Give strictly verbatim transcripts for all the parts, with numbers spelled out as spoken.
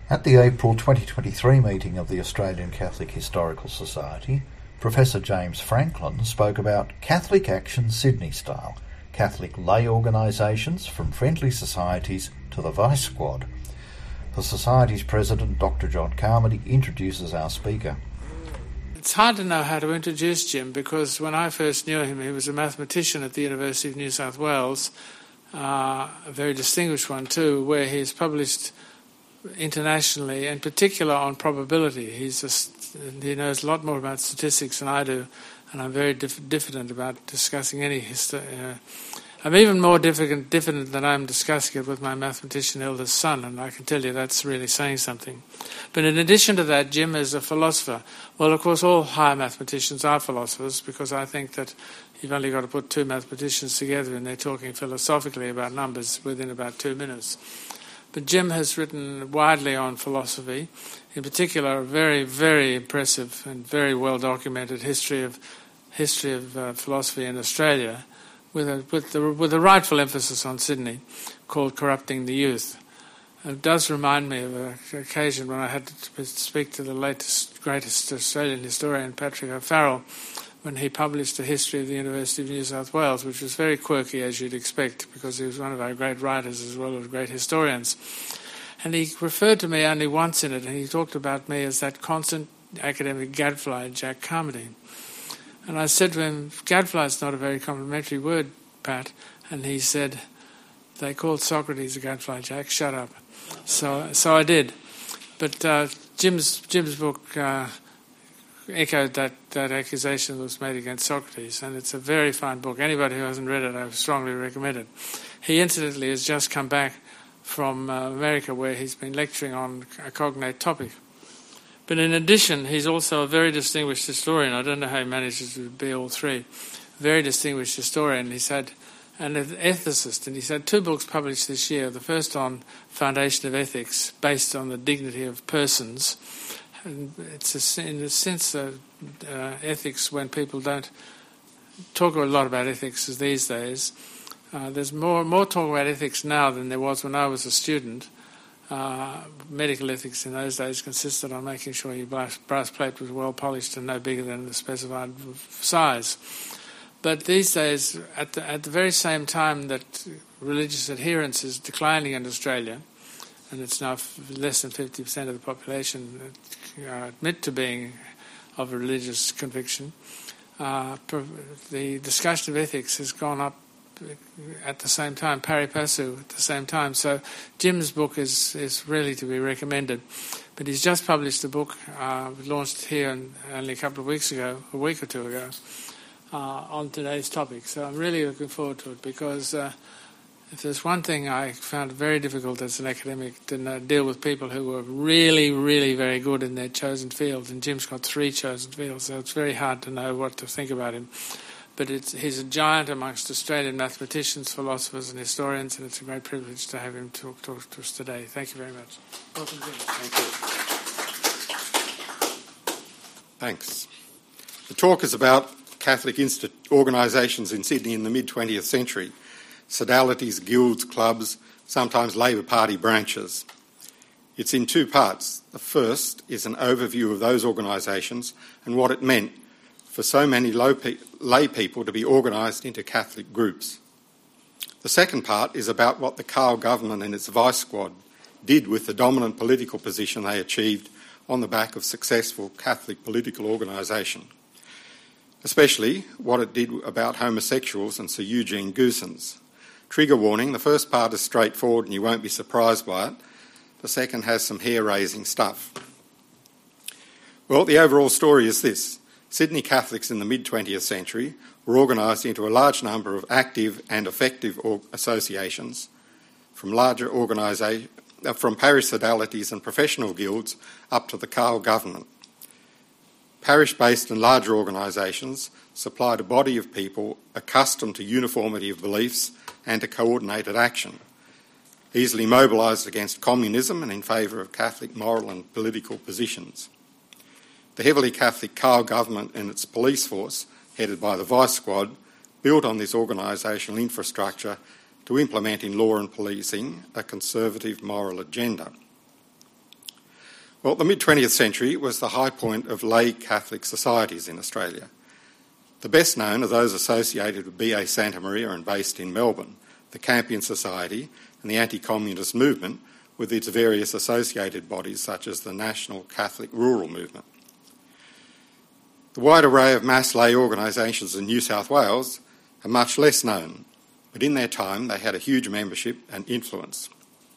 At the April twenty twenty-three meeting of the Australian Catholic Historical Society, Professor James Franklin spoke about Catholic Action Sydney Style, Catholic lay organisations from friendly societies to the Vice Squad. The Society's President, Doctor John Carmody, introduces our speaker. It's hard to know how to introduce Jim because when I first knew him, he was a mathematician at the University of New South Wales, uh, a very distinguished one too, where he's published internationally, in particular on probability. He's a, he knows a lot more about statistics than I do, and I'm very dif- diffident about discussing any history. Uh, I'm even more diffident, diffident than I'm discussing it with my mathematician eldest son, and I can tell you that's really saying something. But in addition to that, Jim is a philosopher. Well, of course, all higher mathematicians are philosophers, because I think that you've only got to put two mathematicians together and they're talking philosophically about numbers within about two minutes. But Jim has written widely on philosophy, in particular a very, very impressive and very well-documented history of history of uh, philosophy in Australia, with a, with, the, with a rightful emphasis on Sydney, called Corrupting the Youth. It does remind me of an occasion when I had to speak to the latest, greatest Australian historian, Patrick O'Farrell, when he published a history of the University of New South Wales, which was very quirky, as you'd expect, because he was one of our great writers as well as great historians. And he referred to me only once in it, and he talked about me as that constant academic gadfly, Jack Carmody. And I said to him, gadfly is not a very complimentary word, Pat. And he said, they called Socrates a gadfly, Jack, shut up. So so I did. But uh, Jim's Jim's book uh, echoed that, that accusation that was made against Socrates, and it's a very fine book. Anybody who hasn't read it, I strongly recommend it. He incidentally has just come back from uh, America, where he's been lecturing on a cognate topic. But in addition, he's also a very distinguished historian. I don't know how he manages to be all three. Very distinguished historian. He's had an ethicist, and he's had two books published this year. The first on Foundation of Ethics, based on the dignity of persons. And it's a, in a sense that uh, ethics, when people don't talk a lot about ethics these days, uh, there's more more talk about ethics now than there was when I was a student. Uh, medical ethics in those days consisted on making sure your brass, brass plate was well polished and no bigger than the specified size. But these days, at the, at the very same time that religious adherence is declining in Australia, and it's now less than fifty percent of the population that uh, admit to being of a religious conviction, uh, the discussion of ethics has gone up at the same time, pari passu at the same time. So Jim's book is, is really to be recommended. But he's just published a book, uh, launched here in, only a couple of weeks ago, a week or two ago, uh, on today's topic. So I'm really looking forward to it, because uh, if there's one thing I found very difficult as an academic, to deal with people who were really, really very good in their chosen fields, and Jim's got three chosen fields, so it's very hard to know what to think about him. But it's, he's a giant amongst Australian mathematicians, philosophers and historians, and it's a great privilege to have him talk, talk to us today. Thank you very much. Welcome, Jim. Thank you. Thanks. The talk is about Catholic insti- organisations in Sydney in the mid-twentieth century, sodalities, guilds, clubs, sometimes Labor Party branches. It's in two parts. The first is an overview of those organisations and what it meant for so many lay people to be organised into Catholic groups. The second part is about what the Carl government and its Vice Squad did with the dominant political position they achieved on the back of successful Catholic political organisation, especially what it did about homosexuals and Sir Eugene Goosens. Trigger warning, the first part is straightforward and you won't be surprised by it. The second has some hair-raising stuff. Well, the overall story is this. Sydney Catholics in the mid-twentieth century were organised into a large number of active and effective associations, from larger organisa- from parish sodalities and professional guilds up to the Carl government. Parish-based and larger organisations supplied a body of people accustomed to uniformity of beliefs and to coordinated action, easily mobilised against communism and in favour of Catholic moral and political positions. The heavily Catholic Carl government and its police force, headed by the Vice Squad, built on this organisational infrastructure to implement in law and policing a conservative moral agenda. Well, the mid-twentieth century was the high point of lay Catholic societies in Australia. The best known are those associated with B A Santa Maria and based in Melbourne, the Campion Society and the anti-communist movement, with its various associated bodies such as the National Catholic Rural Movement. The wide array of mass lay organisations in New South Wales are much less known, but in their time they had a huge membership and influence.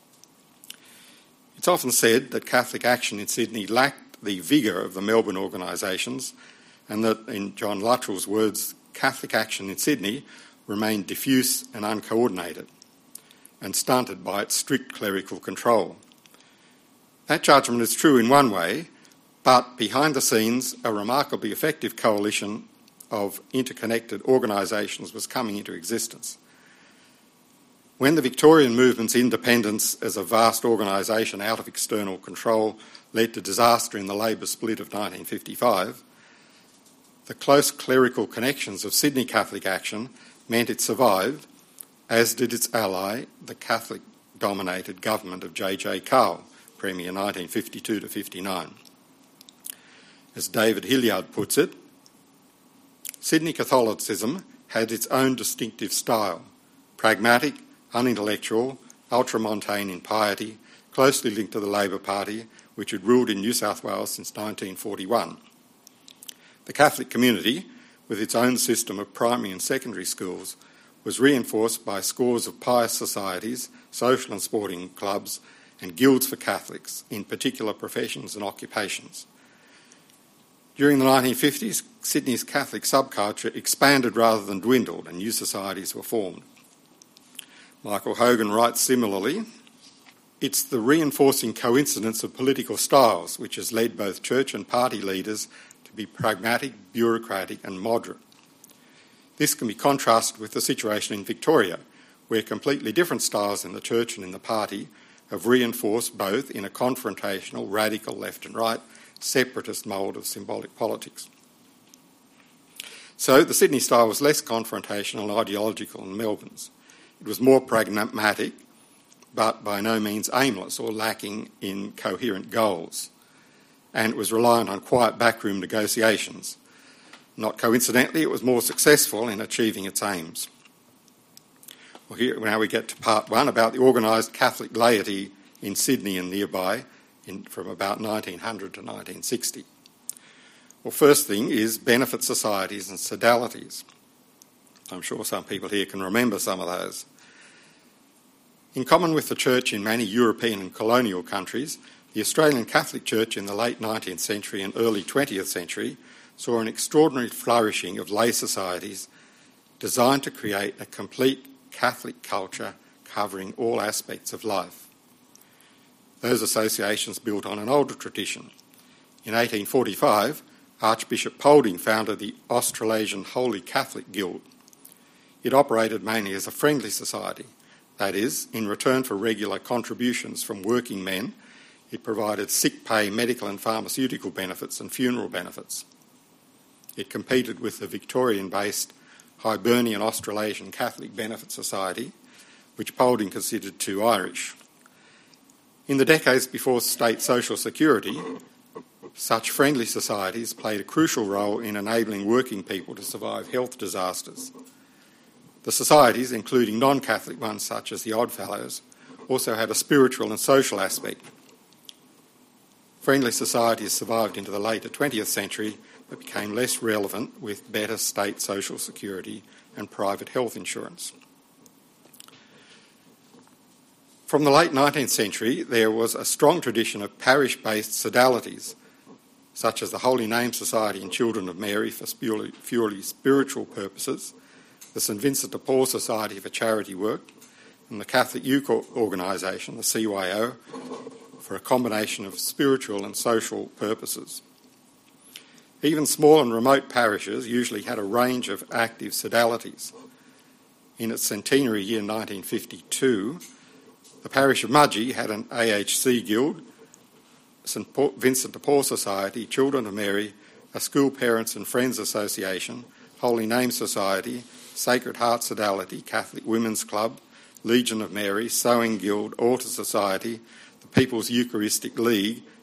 It's often said that Catholic action in Sydney lacked the vigour of the Melbourne organisations, and that, in John Luttrell's words, Catholic action in Sydney remained diffuse and uncoordinated, and stunted by its strict clerical control. That judgment is true in one way, but behind the scenes, a remarkably effective coalition of interconnected organisations was coming into existence. When the Victorian movement's independence as a vast organisation out of external control led to disaster in the Labor split of nineteen fifty-five, the close clerical connections of Sydney Catholic Action meant it survived, as did its ally, the Catholic-dominated government of J J Cowell, Premier nineteen fifty-two to fifty-nine. As David Hilliard puts it, Sydney Catholicism had its own distinctive style, pragmatic, unintellectual, ultramontane in piety, closely linked to the Labor Party, which had ruled in New South Wales since nineteen forty-one. The Catholic community, with its own system of primary and secondary schools, was reinforced by scores of pious societies, social and sporting clubs, and guilds for Catholics in particular professions and occupations. During the nineteen fifties, Sydney's Catholic subculture expanded rather than dwindled, and new societies were formed. Michael Hogan writes similarly, "It's the reinforcing coincidence of political styles which has led both church and party leaders to be pragmatic, bureaucratic and moderate. This can be contrasted with the situation in Victoria, where completely different styles in the church and in the party have reinforced both in a confrontational, radical left and right, separatist mould of symbolic politics." So the Sydney style was less confrontational and ideological than Melbourne's. It was more pragmatic, but by no means aimless or lacking in coherent goals, and it was reliant on quiet backroom negotiations. Not coincidentally, it was more successful in achieving its aims. Well, here now we get to part one about the organised Catholic laity in Sydney and nearby in, from about nineteen hundred to nineteen sixty. Well, first thing is benefit societies and sodalities. I'm sure some people here can remember some of those. In common with the Church in many European and colonial countries, the Australian Catholic Church in the late nineteenth century and early twentieth century saw an extraordinary flourishing of lay societies designed to create a complete Catholic culture covering all aspects of life. Those associations built on an older tradition. In eighteen forty-five, Archbishop Paulding founded the Australasian Holy Catholic Guild. It operated mainly as a friendly society. That is, in return for regular contributions from working men, it provided sick pay, medical and pharmaceutical benefits and funeral benefits. It competed with the Victorian-based Hibernian Australasian Catholic Benefit Society, which Paulding considered too Irish. In the decades before state social security, such friendly societies played a crucial role in enabling working people to survive health disasters. The societies, including non-Catholic ones such as the Oddfellows, also had a spiritual and social aspect. Friendly societies survived into the later twentieth century but became less relevant with better state social security and private health insurance. From the late nineteenth century, there was a strong tradition of parish-based sodalities, such as the Holy Name Society and Children of Mary for purely spiritual purposes, the St Vincent de Paul Society for charity work, and the Catholic Youth Organisation, the C Y O, for a combination of spiritual and social purposes. Even small and remote parishes usually had a range of active sodalities. In its centenary year nineteen fifty-two, the parish of Mudgee had an A H C guild, St Vincent de Paul Society, Children of Mary, a School Parents and Friends Association, Holy Name Society, Sacred Heart Sodality, Catholic Women's Club, Legion of Mary, Sewing Guild, Altar Society, the People's Eucharistic League,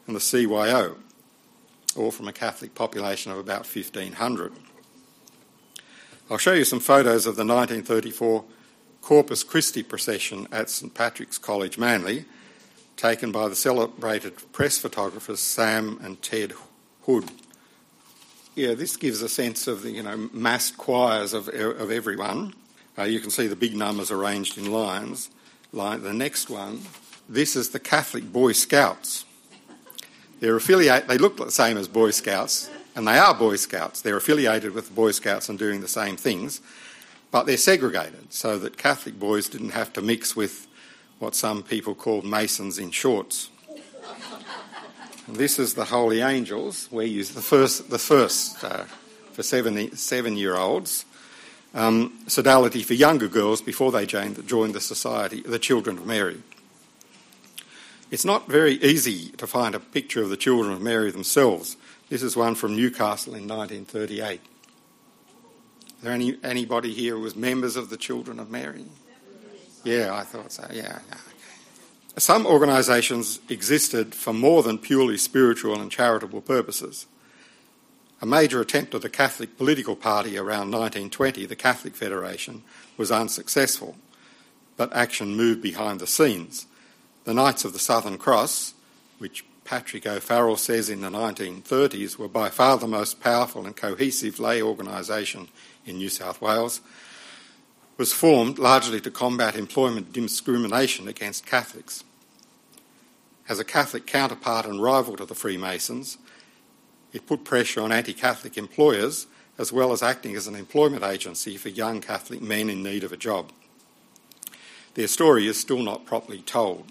and the C Y O, all from a Catholic population of about fifteen hundred. I'll show you some photos of the nineteen thirty-four Corpus Christi procession at St Patrick's College, Manly, taken by the celebrated press photographers Sam and Ted Hood. Yeah, this gives a sense of the, you know, massed choirs of, of everyone. Uh, you can see the big numbers arranged in lines. Like the next one, this is the Catholic Boy Scouts. They're affiliate. They look the same as Boy Scouts, and they are Boy Scouts. They're affiliated with the Boy Scouts and doing the same things, but they're segregated so that Catholic boys didn't have to mix with what some people call Masons in shorts. And this is the Holy Angels. We use the first, the first uh, for seven, seven-year-olds. Um, sodality for younger girls before they joined, joined the society, the Children of Mary. It's not very easy to find a picture of the Children of Mary themselves. This is one from Newcastle in nineteen thirty-eight. Is there any anybody here who was members of the Children of Mary? Yeah, I thought so. Yeah. yeah. Some organisations existed for more than purely spiritual and charitable purposes. A major attempt of the Catholic political party around nineteen twenty, the Catholic Federation, was unsuccessful, but action moved behind the scenes. The Knights of the Southern Cross, which Patrick O'Farrell says in the nineteen thirties were by far the most powerful and cohesive lay organisation in New South Wales, was formed largely to combat employment discrimination against Catholics. As a Catholic counterpart and rival to the Freemasons, it put pressure on anti-Catholic employers as well as acting as an employment agency for young Catholic men in need of a job. Their story is still not properly told.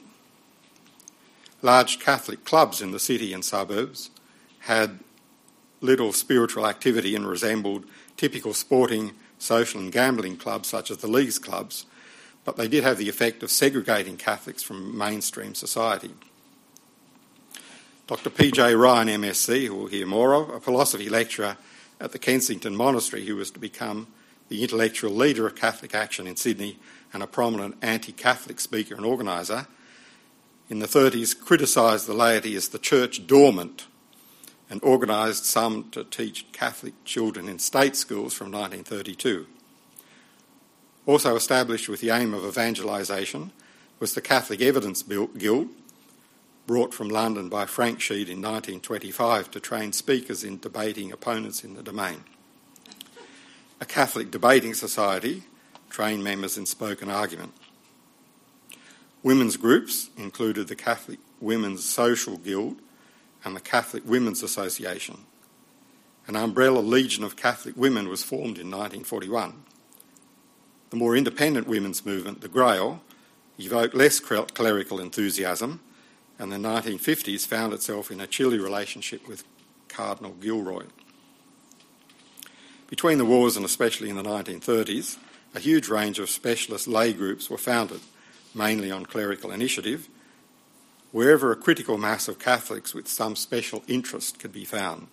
Large Catholic clubs in the city and suburbs had little spiritual activity and resembled typical sporting, social and gambling clubs such as the Leagues clubs, but they did have the effect of segregating Catholics from mainstream society. Doctor P J Ryan, M S C, who we'll hear more of, a philosophy lecturer at the Kensington Monastery who was to become the intellectual leader of Catholic action in Sydney and a prominent anti-Catholic speaker and organiser, in the thirties criticised the laity as the church dormant and organised some to teach Catholic children in state schools from nineteen thirty-two. Also established with the aim of evangelisation was the Catholic Evidence Guild, brought from London by Frank Sheed in nineteen twenty-five to train speakers in debating opponents in the domain. A Catholic Debating Society trained members in spoken argument. Women's groups included the Catholic Women's Social Guild and the Catholic Women's Association. An umbrella legion of Catholic women was formed in nineteen forty-one. The more independent women's movement, the Grail, evoked less clerical enthusiasm, and the nineteen fifties found itself in a chilly relationship with Cardinal Gilroy. Between the wars, and especially in the nineteen thirties, a huge range of specialist lay groups were founded, mainly on clerical initiative, wherever a critical mass of Catholics with some special interest could be found.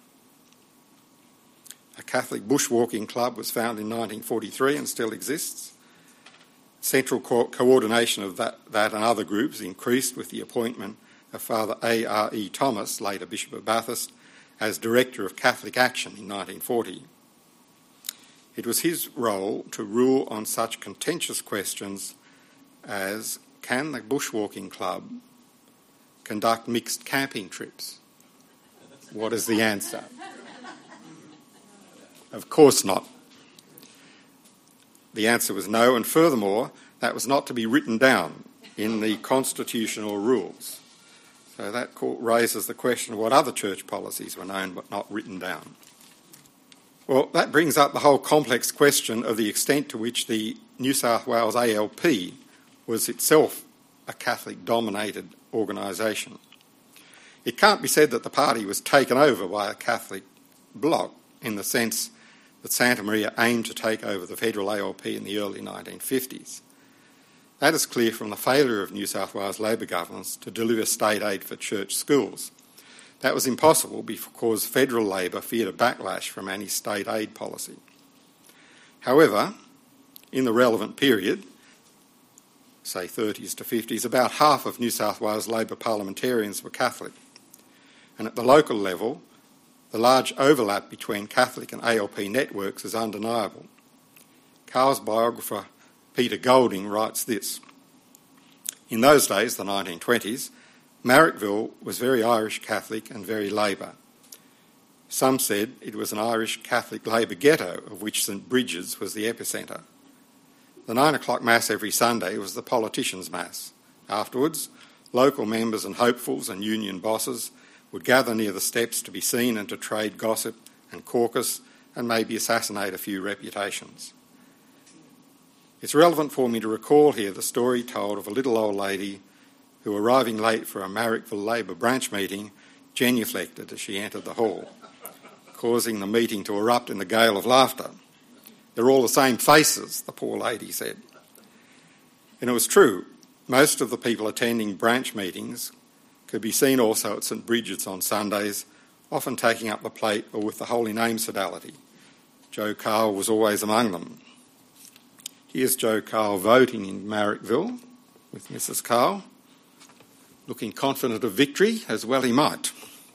A Catholic bushwalking club was founded in nineteen forty-three and still exists. Central co- coordination of that, that and other groups increased with the appointment of Father A R E Thomas, later Bishop of Bathurst, as Director of Catholic Action in nineteen forty. It was his role to rule on such contentious questions as, can the bushwalking club conduct mixed camping trips? What is the answer? Of course not. The answer was no, and furthermore, that was not to be written down in the constitutional rules. So that raises the question of what other church policies were known but not written down. Well, that brings up the whole complex question of the extent to which the New South Wales A L P was itself a Catholic-dominated organisation. It can't be said that the party was taken over by a Catholic bloc in the sense that Santa Maria aimed to take over the federal A L P in the early nineteen fifties. That is clear from the failure of New South Wales Labor governments to deliver state aid for church schools. That was impossible because federal Labor feared a backlash from any state aid policy. However, in the relevant period, say thirties to fifties, about half of New South Wales Labor parliamentarians were Catholic. and at the local level, the large overlap between Catholic and A L P networks is undeniable. Carl's biographer Peter Golding writes this: "In those days, the nineteen twenties, Marrickville was very Irish Catholic and very Labor. Some said it was an Irish Catholic Labor ghetto, of which St Bridget's was the epicentre. The nine o'clock Mass every Sunday was the politicians' Mass. Afterwards, local members and hopefuls and union bosses would gather near the steps to be seen and to trade gossip and caucus and maybe assassinate a few reputations. It's relevant for me to recall here the story told of a little old lady who, arriving late for a Marrickville Labor branch meeting, genuflected as she entered the hall, causing the meeting to erupt in a gale of laughter. 'They're all the same faces,' the poor lady said." And it was true. Most of the people attending branch meetings could be seen also at St Bridget's on Sundays, often taking up the plate or with the Holy Name Sodality. Joe Carl was always among them. Here's Joe Carl voting in Marrickville with Missus Carl, looking confident of victory, as well he might.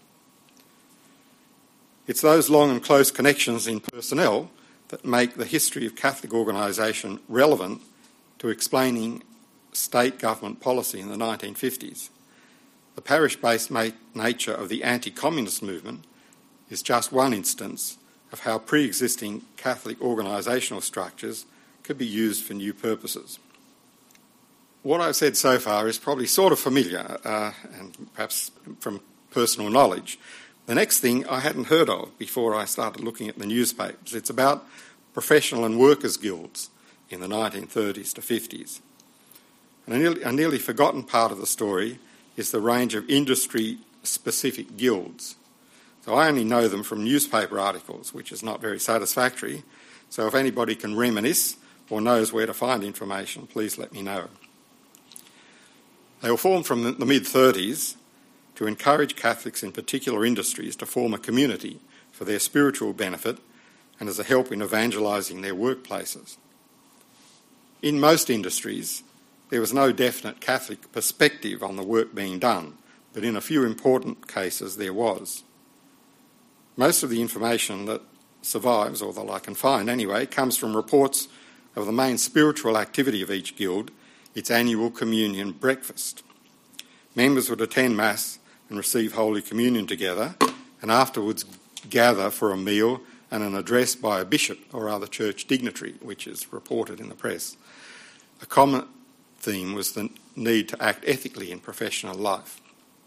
It's those long and close connections in personnel that make the history of Catholic organisation relevant to explaining state government policy in the nineteen fifties. The parish-based nature of the anti-communist movement is just one instance of how pre-existing Catholic organisational structures could be used for new purposes. What I've said so far is probably sort of familiar, uh, and perhaps from personal knowledge. The next thing I hadn't heard of before I started looking at the newspapers. It's about professional and workers' guilds in the nineteen thirties to fifties. And a nearly, a nearly forgotten part of the story is the range of industry-specific guilds. So I only know them from newspaper articles, which is not very satisfactory. So if anybody can reminisce or knows where to find information, please let me know. They were formed from the mid-thirties to encourage Catholics in particular industries to form a community for their spiritual benefit and as a help in evangelising their workplaces. In most industries, there was no definite Catholic perspective on the work being done, but in a few important cases there was. Most of the information that survives, or that I can find anyway, comes from reports of the main spiritual activity of each guild, its annual communion breakfast. Members would attend Mass and receive Holy Communion together, and afterwards gather for a meal and an address by a bishop or other church dignitary, which is reported in the press. A common theme was the need to act ethically in professional life.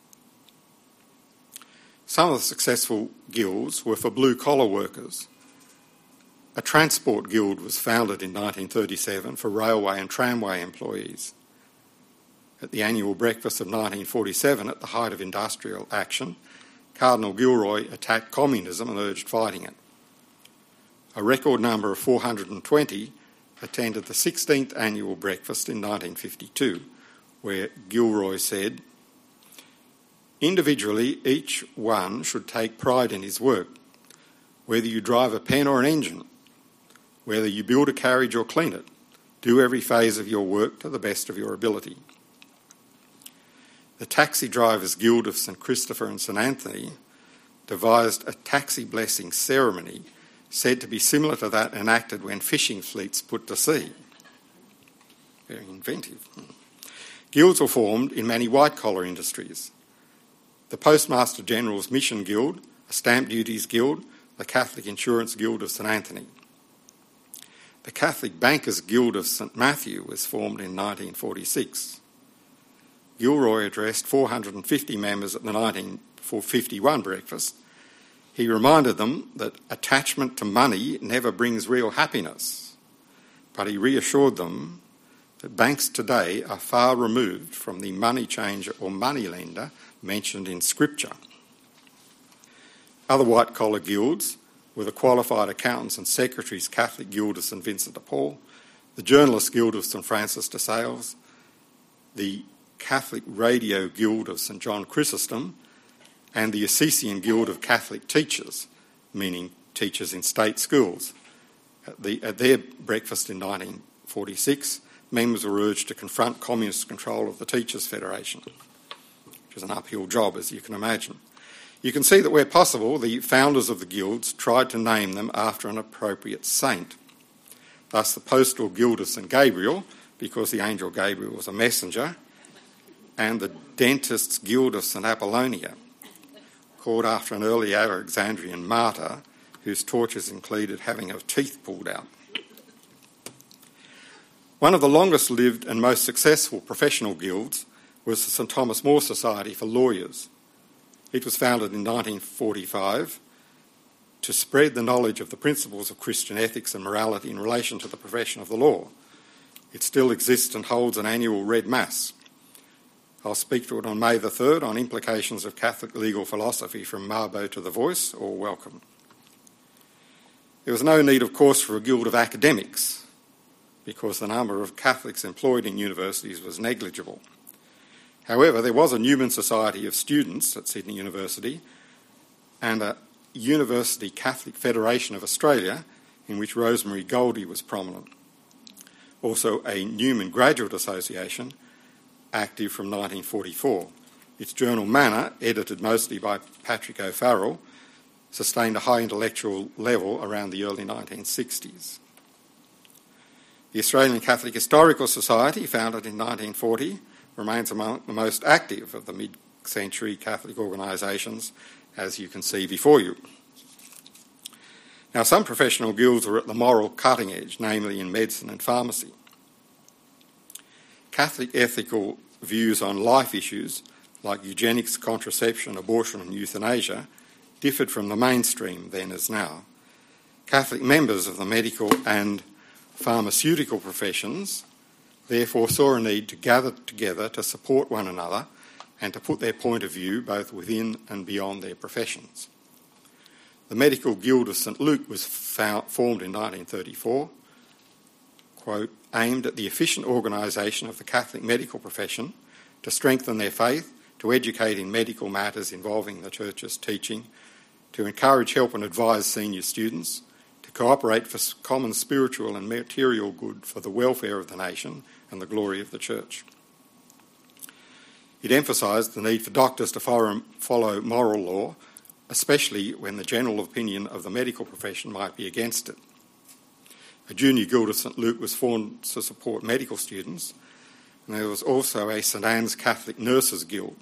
Some of the successful guilds were for blue-collar workers. A transport guild was founded in nineteen thirty-seven for railway and tramway employees. At the annual breakfast of nineteen forty-seven, at the height of industrial action, Cardinal Gilroy attacked communism and urged fighting it. A record number of four hundred twenty attended the sixteenth annual breakfast in nineteen fifty-two, where Gilroy said, "Individually, each one should take pride in his work, whether you drive a pen or an engine, whether you build a carriage or clean it, do every phase of your work to the best of your ability." The Taxi Drivers Guild of St Christopher and St Anthony devised a taxi blessing ceremony said to be similar to that enacted when fishing fleets put to sea. Very inventive. Guilds were formed in many white-collar industries. The Postmaster General's Mission Guild, a Stamp Duties Guild, the Catholic Insurance Guild of St Anthony. The Catholic Bankers Guild of St Matthew was formed in nineteen forty-six. Gilroy addressed four hundred fifty members at the nineteen fifty-one breakfast. He reminded them that attachment to money never brings real happiness, but he reassured them that banks today are far removed from the money changer or money lender mentioned in Scripture. Other white-collar guilds were the Qualified Accountants and Secretaries Catholic Guild of St Vincent de Paul, the Journalists Guild of St Francis de Sales, the Catholic Radio Guild of St John Chrysostom, and the Assisian Guild of Catholic Teachers, meaning teachers in state schools. At, the, at their breakfast in nineteen forty-six, members were urged to confront communist control of the Teachers' Federation, which was an uphill job, as you can imagine. You can see that where possible, the founders of the guilds tried to name them after an appropriate saint. Thus the postal guild of St Gabriel, because the angel Gabriel was a messenger, and the dentists' guild of St Apollonia, called after an early Alexandrian martyr whose tortures included having her teeth pulled out. One of the longest-lived and most successful professional guilds was the St Thomas More Society for Lawyers. It was founded in nineteen forty-five to spread the knowledge of the principles of Christian ethics and morality in relation to the profession of the law. It still exists and holds an annual Red Mass. I'll speak to it on May the third on implications of Catholic legal philosophy from Mabo to the Voice, or welcome. There was no need, of course, for a guild of academics because the number of Catholics employed in universities was negligible. However, there was a Newman Society of Students at Sydney University and a University Catholic Federation of Australia in which Rosemary Goldie was prominent. Also a Newman Graduate Association, active from nineteen forty-four. Its journal Manna, edited mostly by Patrick O'Farrell, sustained a high intellectual level around the early nineteen sixties. The Australian Catholic Historical Society, founded in nineteen forty, remains among the most active of the mid-century Catholic organisations, as you can see before you. Now, some professional guilds are at the moral cutting edge, namely in medicine and pharmacy. Catholic ethical views on life issues, like eugenics, contraception, abortion and euthanasia, differed from the mainstream then as now. Catholic members of the medical and pharmaceutical professions therefore saw a need to gather together to support one another and to put their point of view both within and beyond their professions. The Medical Guild of St Luke was found, formed in nineteen thirty-four, quote, aimed at the efficient organisation of the Catholic medical profession to strengthen their faith, to educate in medical matters involving the Church's teaching, to encourage, help and advise senior students, to cooperate for common spiritual and material good for the welfare of the nation and the glory of the Church. It emphasised the need for doctors to follow moral law, especially when the general opinion of the medical profession might be against it. A junior guild of St Luke was formed to support medical students, and there was also a St Anne's Catholic Nurses Guild.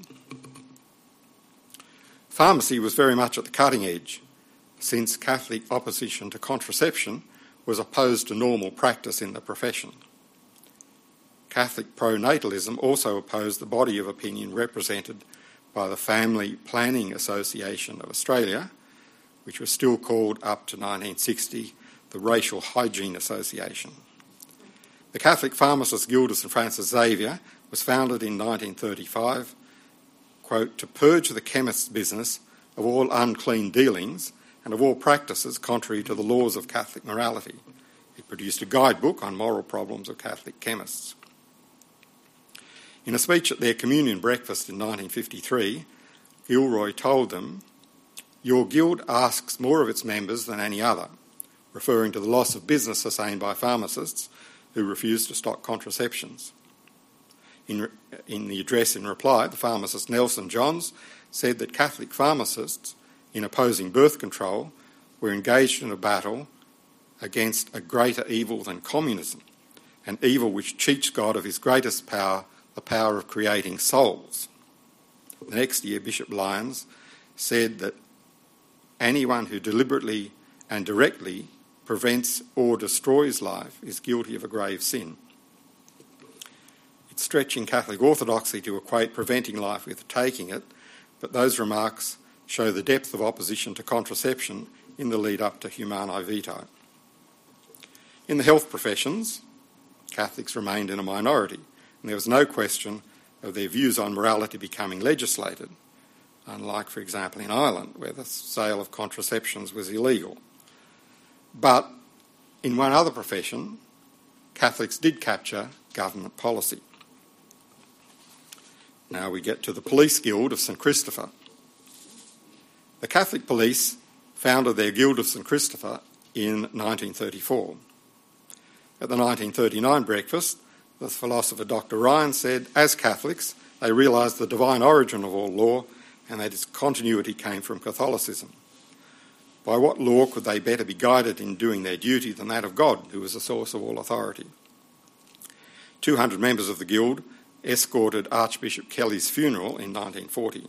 Pharmacy was very much at the cutting edge, since Catholic opposition to contraception was opposed to normal practice in the profession. Catholic pronatalism also opposed the body of opinion represented by the Family Planning Association of Australia, which was still called up to nineteen sixty the Racial Hygiene Association. The Catholic Pharmacists Guild of St Francis Xavier was founded in nineteen thirty-five, quote, to purge the chemist's business of all unclean dealings and of all practices contrary to the laws of Catholic morality. It produced a guidebook on moral problems of Catholic chemists. In a speech at their communion breakfast in nineteen fifty-three, Gilroy told them, "Your guild asks more of its members than any other," referring to the loss of business sustained by pharmacists who refused to stock contraceptions. In, in the address in reply, the pharmacist Nelson Johns said that Catholic pharmacists, in opposing birth control, were engaged in a battle against a greater evil than communism, an evil which cheats God of his greatest power, the power of creating souls. The next year, Bishop Lyons said that anyone who deliberately and directly prevents or destroys life is guilty of a grave sin. It's stretching Catholic orthodoxy to equate preventing life with taking it, but those remarks show the depth of opposition to contraception in the lead up to Humanae Vitae. In the health professions, Catholics remained in a minority, and there was no question of their views on morality becoming legislated, unlike, for example, in Ireland, where the sale of contraceptions was illegal. But in one other profession, Catholics did capture government policy. Now we get to the Police Guild of St Christopher. The Catholic police founded their Guild of St Christopher in nineteen thirty-four. At the nineteen thirty-nine breakfast, the philosopher Doctor Ryan said, as Catholics, they realised the divine origin of all law and that its continuity came from Catholicism. By what law could they better be guided in doing their duty than that of God, who is the source of all authority? two hundred members of the Guild escorted Archbishop Kelly's funeral in nineteen forty.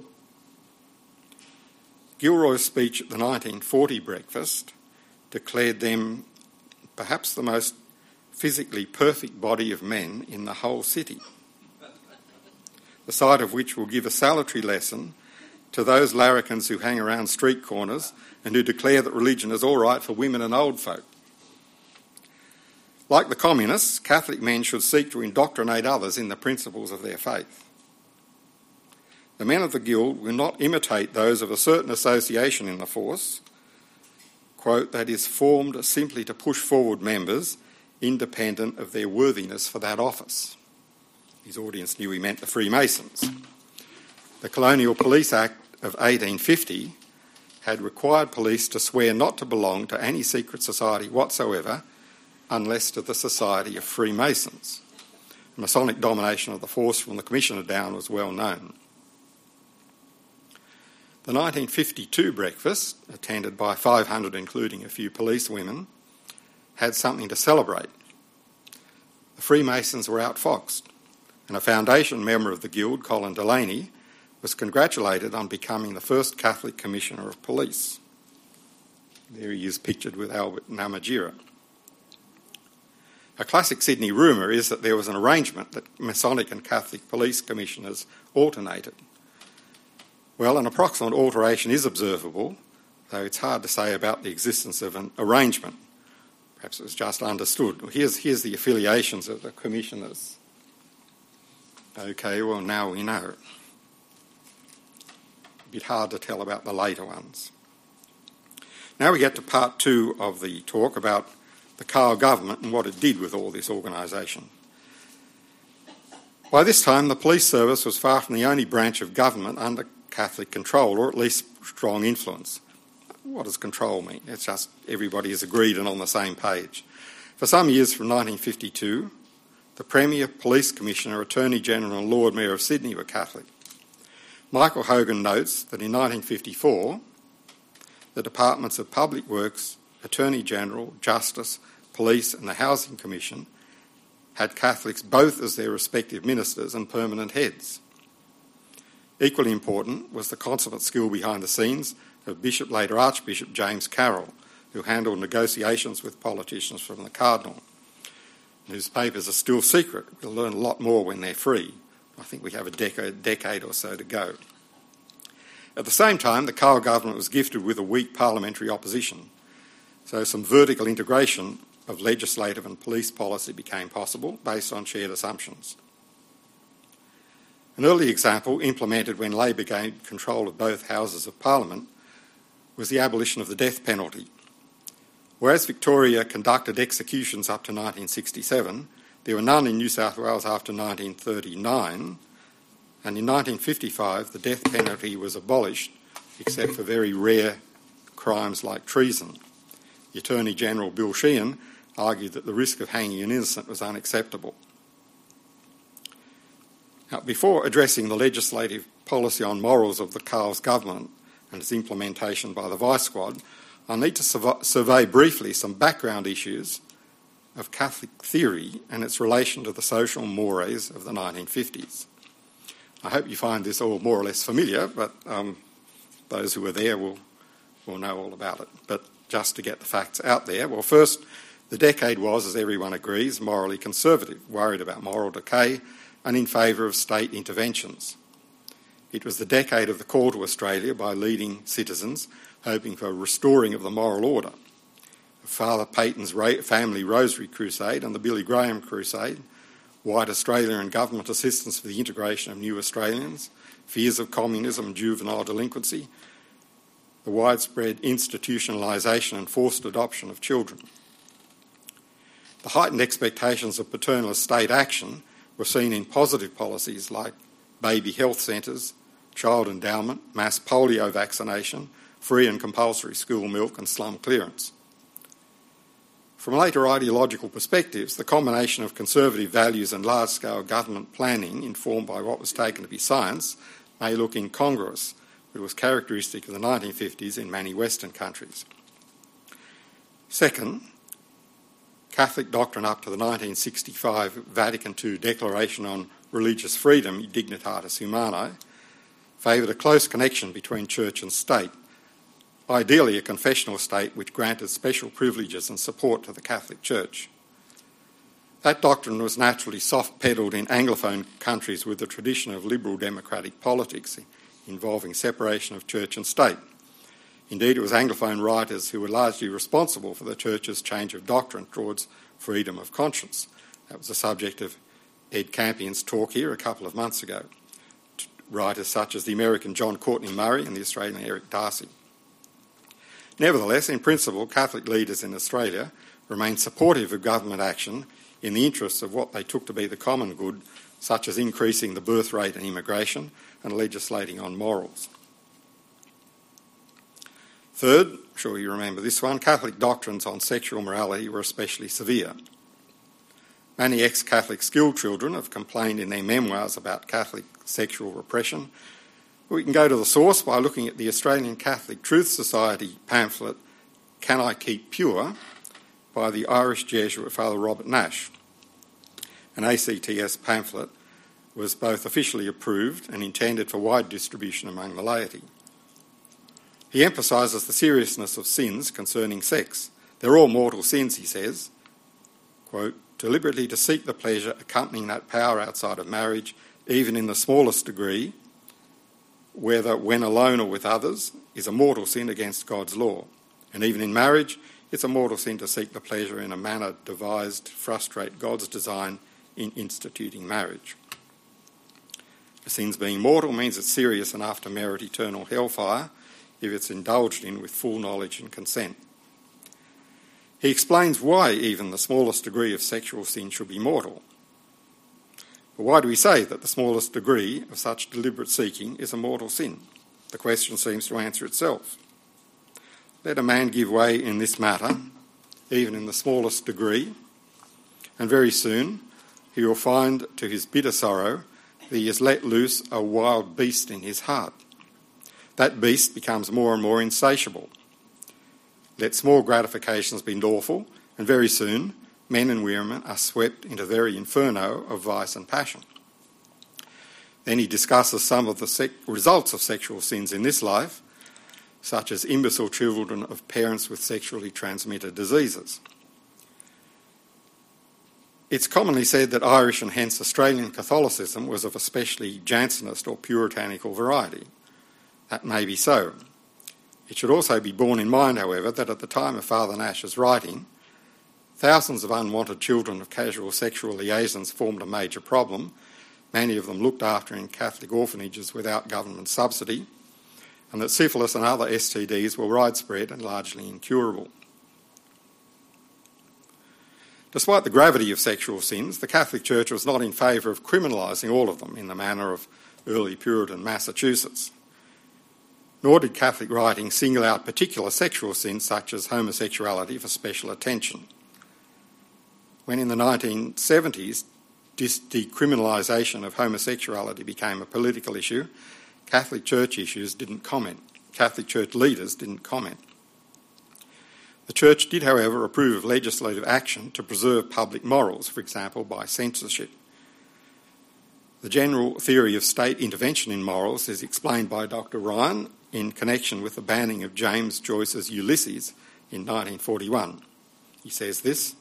Gilroy's speech at the nineteen forty breakfast declared them perhaps the most physically perfect body of men in the whole city, the sight of which will give a salutary lesson to those larrikins who hang around street corners and who declare that religion is all right for women and old folk. Like the communists, Catholic men should seek to indoctrinate others in the principles of their faith. The men of the Guild will not imitate those of a certain association in the force, quote, that is formed simply to push forward members independent of their worthiness for that office. His audience knew he meant the Freemasons. The Colonial Police Act of eighteen fifty had required police to swear not to belong to any secret society whatsoever unless to the Society of Freemasons. Masonic domination of the force from the Commissioner down was well known. The nineteen fifty-two breakfast, attended by five hundred including a few police women, had something to celebrate. The Freemasons were outfoxed, and a foundation member of the Guild, Colin Delaney, was congratulated on becoming the first Catholic Commissioner of Police. There he is pictured with Albert Namatjira. A classic Sydney rumour is that there was an arrangement that Masonic and Catholic police commissioners alternated. Well, an approximate alteration is observable, though it's hard to say about the existence of an arrangement. Perhaps it was just understood. Here's, here's the affiliations of the commissioners. OK, well, now we know. A bit hard to tell about the later ones. Now we get to part two of the talk about the Carl government and what it did with all this organisation. By this time, the police service was far from the only branch of government under Catholic control, or at least strong influence. What does control mean? It's just everybody is agreed and on the same page. For some years from nineteen fifty-two, the Premier, Police Commissioner, Attorney General and Lord Mayor of Sydney were Catholic. Michael Hogan notes that in nineteen fifty-four, the Departments of Public Works, Attorney General, Justice, Police and the Housing Commission had Catholics both as their respective ministers and permanent heads. Equally important was the consummate skill behind the scenes of Bishop, later Archbishop James Carroll, who handled negotiations with politicians from the Cardinal. Whose papers are still secret. We'll learn a lot more when they're free. I think we have a decade, decade or so to go. At the same time, the Carroll government was gifted with a weak parliamentary opposition, so some vertical integration of legislative and police policy became possible based on shared assumptions. An early example, implemented when Labor gained control of both houses of Parliament, was the abolition of the death penalty. Whereas Victoria conducted executions up to nineteen sixty-seven, there were none in New South Wales after nineteen thirty-nine, and in nineteen fifty-five the death penalty was abolished, except for very rare crimes like treason. The Attorney General, Bill Sheehan, argued that the risk of hanging an innocent was unacceptable. Now, before addressing the legislative policy on morals of the Carl's government and its implementation by the Vice Squad, I need to survey, survey briefly some background issues of Catholic theory and its relation to the social mores of the nineteen fifties. I hope you find this all more or less familiar, but um, those who were there will, will know all about it. But just to get the facts out there, well, first, the decade was, as everyone agrees, morally conservative, worried about moral decay and in favour of state interventions. It was the decade of the call to Australia by leading citizens hoping for a restoring of the moral order. Father Peyton's family rosary crusade and the Billy Graham crusade, white Australia and government assistance for the integration of new Australians, fears of communism and juvenile delinquency, the widespread institutionalisation and forced adoption of children. The heightened expectations of paternalist state action were seen in positive policies like baby health centres, child endowment, mass polio vaccination, free and compulsory school milk and slum clearance. From later ideological perspectives, the combination of conservative values and large-scale government planning, informed by what was taken to be science, may look incongruous, but it was characteristic of the nineteen fifties in many Western countries. Second, Catholic doctrine up to the nineteen sixty-five Vatican two Declaration on Religious Freedom, Dignitatis Humanae, favoured a close connection between church and state, ideally a confessional state which granted special privileges and support to the Catholic Church. That doctrine was naturally soft-pedalled in Anglophone countries with the tradition of liberal democratic politics involving separation of church and state. Indeed, it was Anglophone writers who were largely responsible for the Church's change of doctrine towards freedom of conscience. That was the subject of Ed Campion's talk here a couple of months ago. Writers such as the American John Courtney Murray and the Australian Eric Darcy. Nevertheless, in principle, Catholic leaders in Australia remained supportive of government action in the interests of what they took to be the common good, such as increasing the birth rate in immigration and legislating on morals. Third, I'm sure you remember this one, Catholic doctrines on sexual morality were especially severe. Many ex-Catholic school children have complained in their memoirs about Catholic sexual repression. We can go to the source by looking at the Australian Catholic Truth Society pamphlet, Can I Keep Pure?, by the Irish Jesuit Father Robert Nash. An A C T S pamphlet was both officially approved and intended for wide distribution among the laity. He emphasises the seriousness of sins concerning sex. They're all mortal sins, he says, quote, deliberately to seek the pleasure accompanying that power outside of marriage, even in the smallest degree, whether when alone or with others, is a mortal sin against God's law. And even in marriage, it's a mortal sin to seek the pleasure in a manner devised to frustrate God's design in instituting marriage. The sins being mortal means it's serious enough to merit eternal hellfire if it's indulged in with full knowledge and consent. He explains why even the smallest degree of sexual sin should be mortal. But why do we say that the smallest degree of such deliberate seeking is a mortal sin? The question seems to answer itself. Let a man give way in this matter, even in the smallest degree, and very soon he will find to his bitter sorrow that he has let loose a wild beast in his heart. That beast becomes more and more insatiable. Let small gratifications be lawful, and very soon men and women are swept into the very inferno of vice and passion. Then he discusses some of the sec- results of sexual sins in this life, such as imbecile children of parents with sexually transmitted diseases. It's commonly said that Irish and hence Australian Catholicism was of especially Jansenist or puritanical variety. That may be so. It should also be borne in mind, however, that at the time of Father Nash's writing, thousands of unwanted children of casual sexual liaisons formed a major problem, many of them looked after in Catholic orphanages without government subsidy, and that syphilis and other S T Ds were widespread and largely incurable. Despite the gravity of sexual sins, the Catholic Church was not in favour of criminalising all of them in the manner of early Puritan Massachusetts. Nor did Catholic writing single out particular sexual sins such as homosexuality for special attention. When in the nineteen seventies decriminalisation of homosexuality became a political issue, Catholic Church issues didn't comment. Catholic Church leaders didn't comment. The Church did, however, approve of legislative action to preserve public morals, for example, by censorship. The general theory of state intervention in morals is explained by Doctor Ryan in connection with the banning of James Joyce's Ulysses in nineteen forty-one. He says this,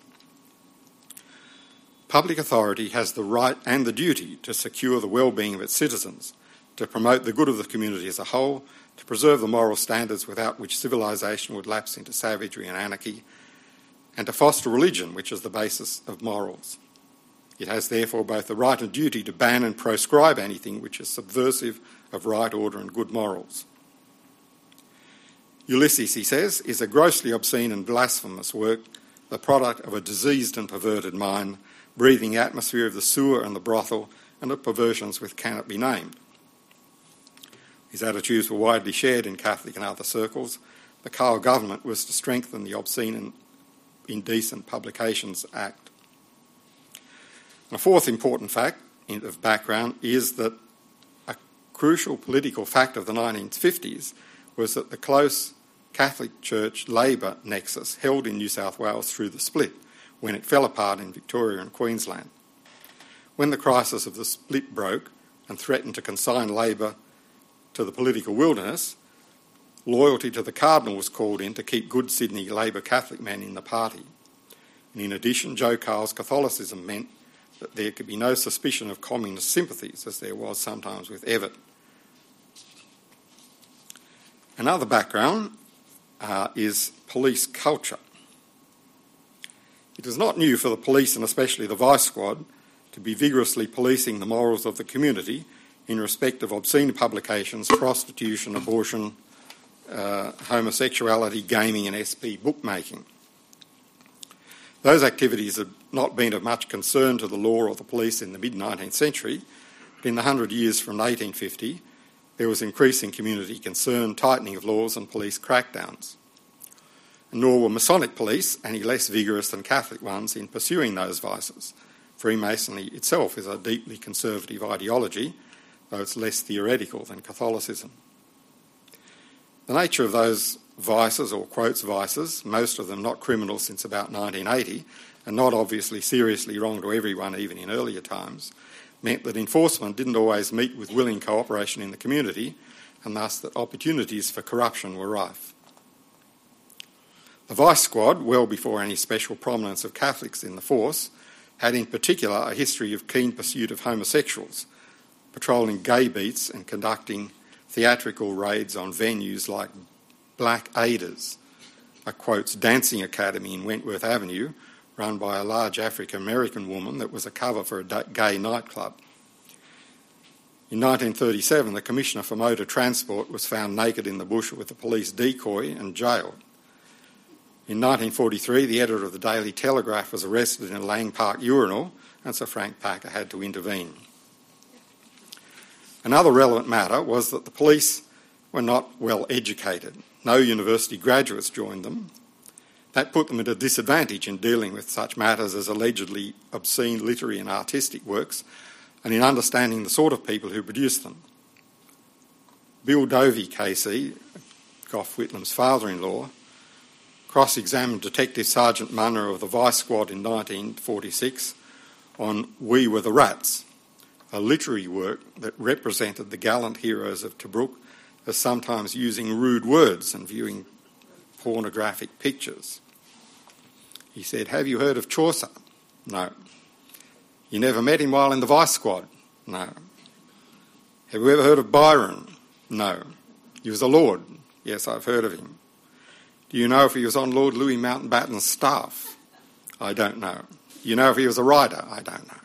public authority has the right and the duty to secure the well-being of its citizens, to promote the good of the community as a whole, to preserve the moral standards without which civilisation would lapse into savagery and anarchy, and to foster religion, which is the basis of morals. It has therefore both the right and duty to ban and proscribe anything which is subversive of right order and good morals. Ulysses, he says, is a grossly obscene and blasphemous work, the product of a diseased and perverted mind, breathing the atmosphere of the sewer and the brothel and of perversions which cannot be named. His attitudes were widely shared in Catholic and other circles. The Cale government was to strengthen the Obscene and Indecent Publications Act. And a fourth important fact of background is that a crucial political fact of the nineteen fifties was that the close Catholic Church-Labor nexus held in New South Wales through the split, when it fell apart in Victoria and Queensland. When the crisis of the split broke and threatened to consign Labor to the political wilderness, loyalty to the Cardinal was called in to keep good Sydney Labor Catholic men in the party. And in addition, Joe Cahill's Catholicism meant that there could be no suspicion of communist sympathies, as there was sometimes with Evatt. Another background uh, is police culture. It is not new for the police, and especially the Vice Squad, to be vigorously policing the morals of the community in respect of obscene publications, prostitution, abortion, uh, homosexuality, gaming and S P bookmaking. Those activities have not been of much concern to the law or the police in the mid-nineteenth century, but in the hundred years from eighteen fifty, there was increasing community concern, tightening of laws and police crackdowns. Nor were Masonic police any less vigorous than Catholic ones in pursuing those vices. Freemasonry itself is a deeply conservative ideology, though it's less theoretical than Catholicism. The nature of those vices, or quotes vices, most of them not criminal since about nineteen eighty, and not obviously seriously wrong to everyone even in earlier times, meant that enforcement didn't always meet with willing cooperation in the community, and thus that opportunities for corruption were rife. The Vice Squad, well before any special prominence of Catholics in the force, had in particular a history of keen pursuit of homosexuals, patrolling gay beats and conducting theatrical raids on venues like Black Ada's, a quotes dancing academy in Wentworth Avenue, run by a large African-American woman that was a cover for a gay nightclub. In nineteen thirty-seven, the Commissioner for Motor Transport was found naked in the bush with a police decoy and jailed. In nineteen forty-three, the editor of the Daily Telegraph was arrested in a Lang Park urinal, and Sir Frank Packer had to intervene. Another relevant matter was that the police were not well educated. No university graduates joined them. That put them at a disadvantage in dealing with such matters as allegedly obscene literary and artistic works, and in understanding the sort of people who produced them. Bill Dovey, K C, Gough Whitlam's father-in-law, cross-examined Detective Sergeant Munner of the Vice Squad in nineteen forty-six on We Were the Rats, a literary work that represented the gallant heroes of Tobruk as sometimes using rude words and viewing pornographic pictures. He said, "Have you heard of Chaucer?" "No." "You never met him while in the Vice Squad?" "No." "Have you ever heard of Byron?" "No." "He was a lord?" "Yes, I've heard of him." "Do you know if he was on Lord Louis Mountbatten's staff?" "I don't know." "Do you know if he was a writer?" "I don't know."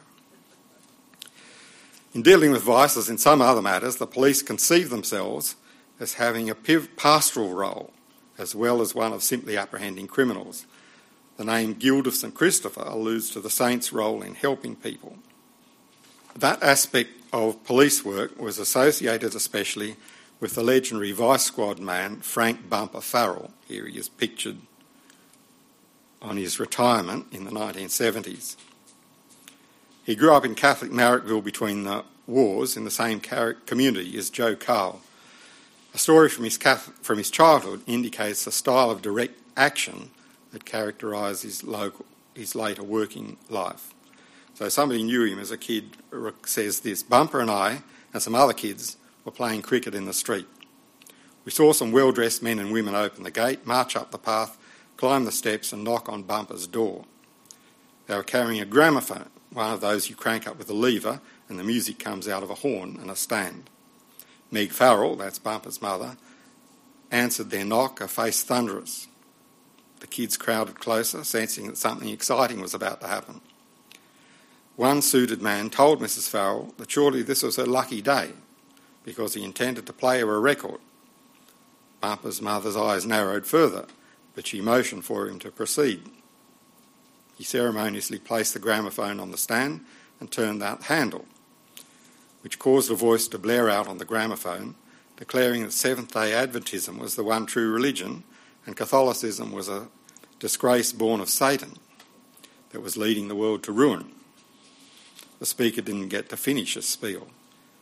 In dealing with vices in some other matters, the police conceive themselves as having a pastoral role, as well as one of simply apprehending criminals. The name Guild of St Christopher alludes to the saints' role in helping people. That aspect of police work was associated especially with the legendary Vice Squad man Frank Bumper Farrell. Here he is pictured on his retirement in the nineteen seventies. He grew up in Catholic Marrickville between the wars in the same community as Joe Cahill. A story from his, from his childhood indicates a style of direct action that characterised his, local, his later working life. So somebody knew him as a kid, says this: "Bumper and I and some other kids were playing cricket in the street. We saw some well-dressed men and women open the gate, march up the path, climb the steps and knock on Bumper's door. They were carrying a gramophone, one of those you crank up with a lever and the music comes out of a horn and a stand. Meg Farrell," that's Bumper's mother, "answered their knock, her face thunderous. The kids crowded closer, sensing that something exciting was about to happen. One suited man told Missus Farrell that surely this was her lucky day because he intended to play her a record. Bumper's mother's eyes narrowed further, but she motioned for him to proceed. He ceremoniously placed the gramophone on the stand and turned that handle, which caused a voice to blare out on the gramophone, declaring that Seventh-day Adventism was the one true religion and Catholicism was a disgrace born of Satan that was leading the world to ruin. The speaker didn't get to finish his spiel.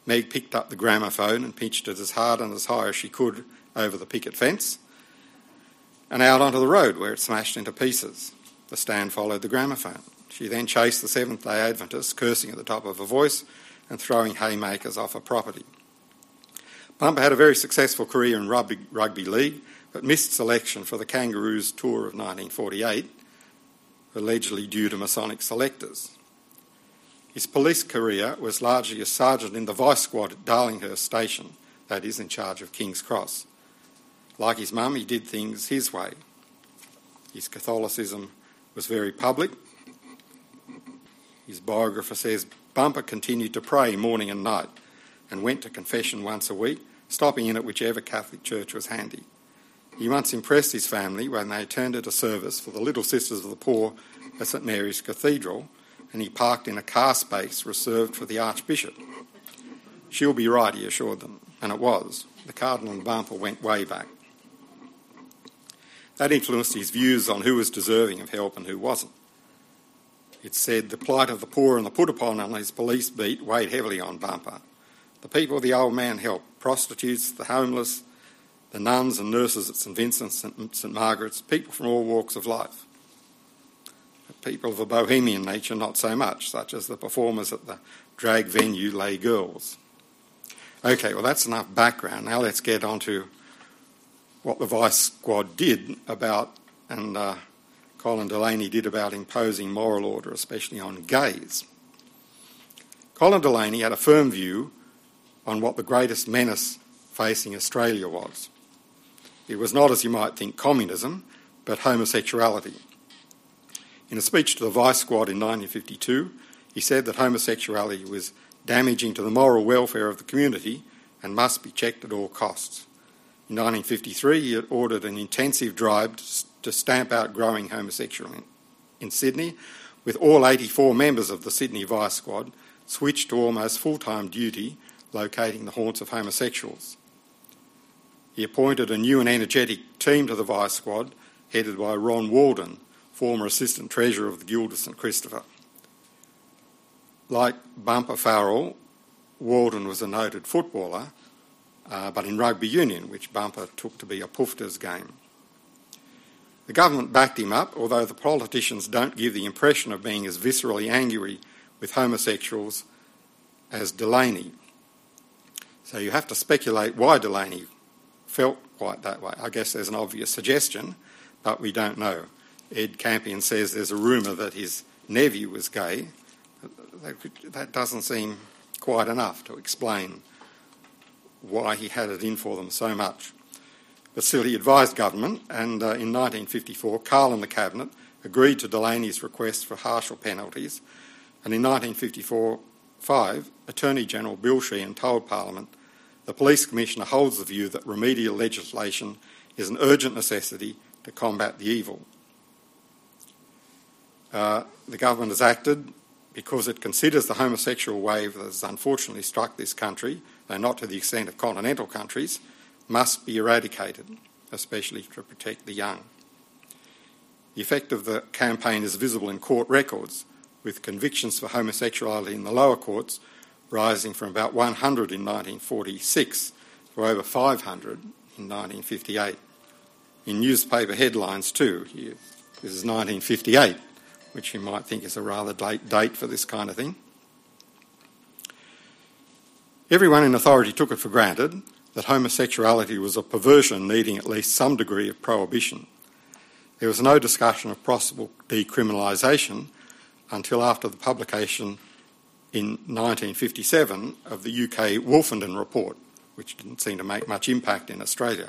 Meg picked up the gramophone and pitched it as hard and as high as she could over the picket fence and out onto the road, where it smashed into pieces. The stand followed the gramophone. She then chased the Seventh-day Adventists, cursing at the top of her voice and throwing haymakers off her property. Bumper had a very successful career in rugby, rugby league, but missed selection for the Kangaroos tour of nineteen forty-eight, allegedly due to Masonic selectors. His police career was largely as sergeant in the Vice Squad at Darlinghurst Station, that is, in charge of King's Cross. Like his mum, he did things his way. His Catholicism was very public. His biographer says Bumper continued to pray morning and night and went to confession once a week, stopping in at whichever Catholic church was handy. He once impressed his family when they attended a service for the Little Sisters of the Poor at St Mary's Cathedral, and he parked in a car space reserved for the Archbishop. She'll be right, he assured them, and it was. The Cardinal and Bumper went way back. That influenced his views on who was deserving of help and who wasn't. It said the plight of the poor and the put upon on his police beat weighed heavily on Bumper. The people the old man helped, prostitutes, the homeless, the nuns and nurses at St Vincent's and St Margaret's, people from all walks of life. People of a bohemian nature, not so much, such as the performers at the drag venue Les Girls. OK, well, that's enough background. Now let's get on to what the Vice Squad did about, and uh, Colin Delaney did about imposing moral order, especially on gays. Colin Delaney had a firm view on what the greatest menace facing Australia was. It was not, as you might think, communism, but homosexuality. In a speech to the Vice Squad in nineteen fifty-two, he said that homosexuality was damaging to the moral welfare of the community and must be checked at all costs. In nineteen fifty-three, he had ordered an intensive drive to stamp out growing homosexuality in Sydney, with all eighty-four members of the Sydney Vice Squad switched to almost full-time duty locating the haunts of homosexuals. He appointed a new and energetic team to the Vice Squad, headed by Ron Walden, former Assistant Treasurer of the Guild of St Christopher. Like Bumper Farrell, Walden was a noted footballer, uh, but in rugby union, which Bumper took to be a poofters game. The government backed him up, although the politicians don't give the impression of being as viscerally angry with homosexuals as Delaney. So you have to speculate why Delaney felt quite that way. I guess there's an obvious suggestion, but we don't know. Ed Campion says there's a rumour that his nephew was gay. That doesn't seem quite enough to explain why he had it in for them so much. But still, he advised government, and uh, in nineteen fifty-four, Carl and the Cabinet agreed to Delaney's request for harsher penalties, and in nineteen fifty-four five, Attorney General Bill Sheehan told Parliament, the Police Commissioner holds the view that remedial legislation is an urgent necessity to combat the evil. Uh, the government has acted because it considers the homosexual wave that has unfortunately struck this country, though not to the extent of continental countries, must be eradicated, especially to protect the young. The effect of the campaign is visible in court records, with convictions for homosexuality in the lower courts rising from about one hundred in nineteen forty-six to over five hundred in nineteen fifty-eight. In newspaper headlines too, here, this is nineteen fifty-eight, which you might think is a rather late date for this kind of thing. Everyone in authority took it for granted that homosexuality was a perversion needing at least some degree of prohibition. There was no discussion of possible decriminalisation until after the publication in nineteen fifty-seven of the U K Wolfenden Report, which didn't seem to make much impact in Australia.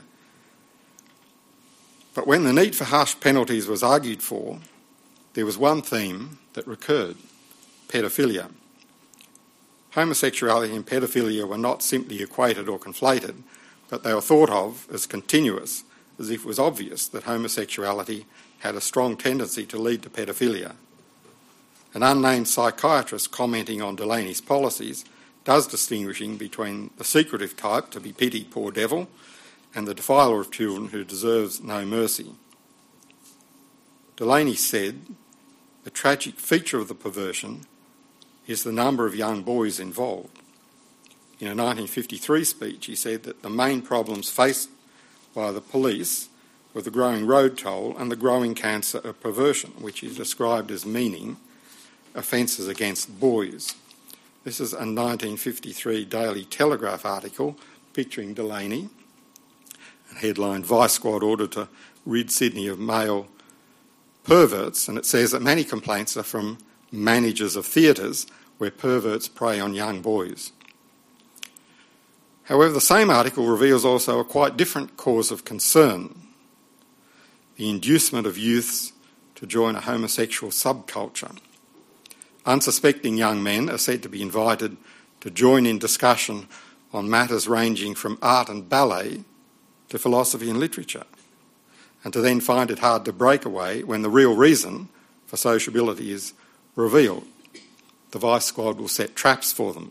But when the need for harsh penalties was argued for, there was one theme that recurred: paedophilia. Homosexuality and paedophilia were not simply equated or conflated, but they were thought of as continuous, as if it was obvious that homosexuality had a strong tendency to lead to paedophilia. An unnamed psychiatrist commenting on Delaney's policies does distinguishing between the secretive type, to be pitied poor devil, and the defiler of children who deserves no mercy. Delaney said, the tragic feature of the perversion is the number of young boys involved. In a nineteen fifty-three speech, he said that the main problems faced by the police were the growing road toll and the growing cancer of perversion, which he described as meaning offences against boys. This is a nineteen fifty-three Daily Telegraph article picturing Delaney, and headlined "Vice Squad ordered to rid Sydney of male perverts," and it says that many complaints are from managers of theatres where perverts prey on young boys. However, the same article reveals also a quite different cause of concern: the inducement of youths to join a homosexual subculture. Unsuspecting young men are said to be invited to join in discussion on matters ranging from art and ballet to philosophy and literature, and to then find it hard to break away when the real reason for sociability is revealed. The Vice Squad will set traps for them.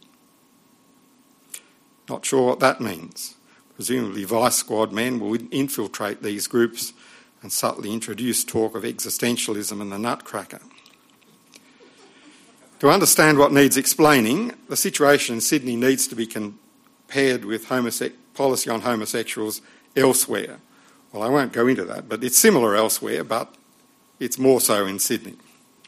Not sure what that means. Presumably Vice Squad men will infiltrate these groups and subtly introduce talk of existentialism and the Nutcracker. To understand what needs explaining, the situation in Sydney needs to be compared with homose- policy on homosexuals elsewhere. Well, I won't go into that, but it's similar elsewhere, but it's more so in Sydney.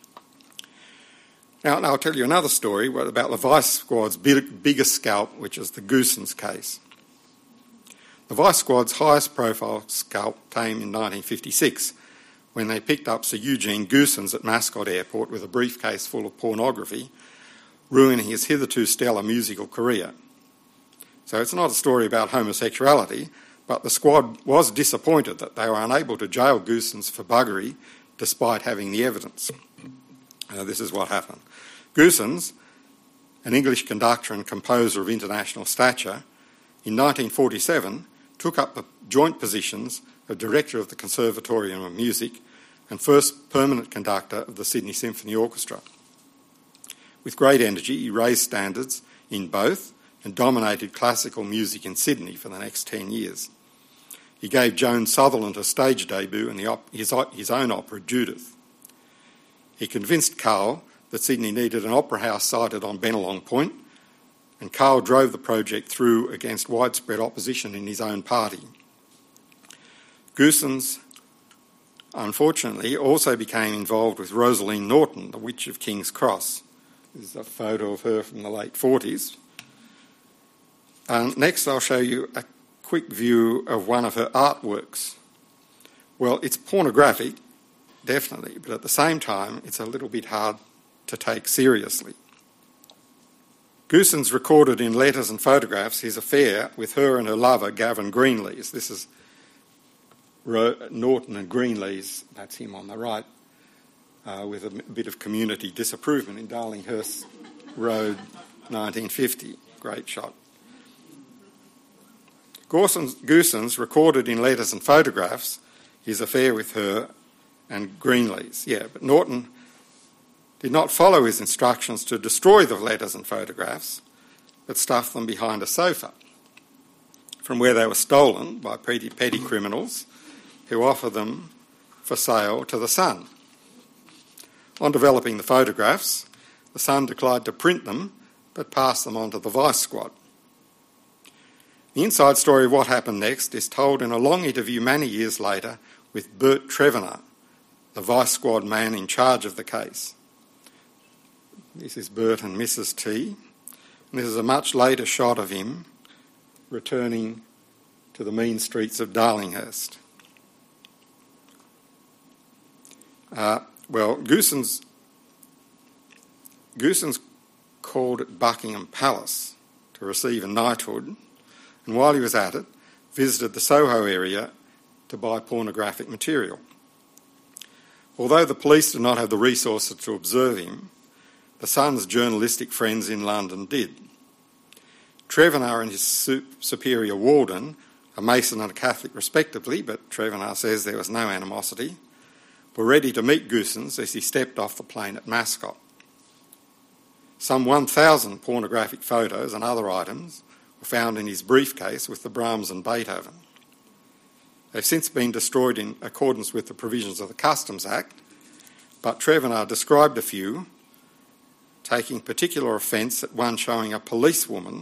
Now, now I'll tell you another story about the Vice Squad's big, biggest scalp, which is the Goosens case. The Vice Squad's highest profile scalp came in nineteen fifty-six, when they picked up Sir Eugene Goosens at Mascot Airport with a briefcase full of pornography, ruining his hitherto stellar musical career. So it's not a story about homosexuality, but the squad was disappointed that they were unable to jail Goosens for buggery despite having the evidence. Uh, this is what happened. Goosens, an English conductor and composer of international stature, in nineteen forty-seven took up the joint positions of Director of the Conservatorium of Music and first permanent conductor of the Sydney Symphony Orchestra. With great energy, he raised standards in both and dominated classical music in Sydney for the next ten years. He gave Joan Sutherland a stage debut in the op- his, his own opera Judith. He convinced Karl that Sydney needed an opera house sited on Bennelong Point, and Karl drove the project through against widespread opposition in his own party. Goosens, unfortunately, also became involved with Rosaline Norton, the Witch of King's Cross. This is a photo of her from the late forties. Um, next, I'll show you a quick view of one of her artworks. Well, it's pornographic, definitely, but at the same time, it's a little bit hard to take seriously. Goosens recorded in letters and photographs his affair with her and her lover, Gavin Greenlees. This is Norton and Greenlees, that's him on the right, uh, with a bit of community disapproval in Darlinghurst Road, nineteen fifty. Great shot. Goosens, Goosens recorded in letters and photographs his affair with her and Greenlees. Yeah, but Norton did not follow his instructions to destroy the letters and photographs, but stuffed them behind a sofa, from where they were stolen by petty, petty criminals who offered them for sale to the Sun. On developing the photographs, the Sun declined to print them, but passed them on to the Vice Squad. The inside story of what happened next is told in a long interview many years later with Bert Trevenner, the Vice Squad man in charge of the case. This is Bert and Missus T. And this is a much later shot of him returning to the mean streets of Darlinghurst. Uh, well, Goosens, Goosens called at Buckingham Palace to receive a knighthood, and while he was at it, visited the Soho area to buy pornographic material. Although the police did not have the resources to observe him, the Sun's journalistic friends in London did. Trevenner and his superior Walden, a Mason and a Catholic respectively, but Trevenner says there was no animosity, were ready to meet Goosens as he stepped off the plane at Mascot. Some one thousand pornographic photos and other items were found in his briefcase with the Brahms and Beethoven. They've since been destroyed in accordance with the provisions of the Customs Act, but Trevenner described a few, taking particular offence at one showing a policewoman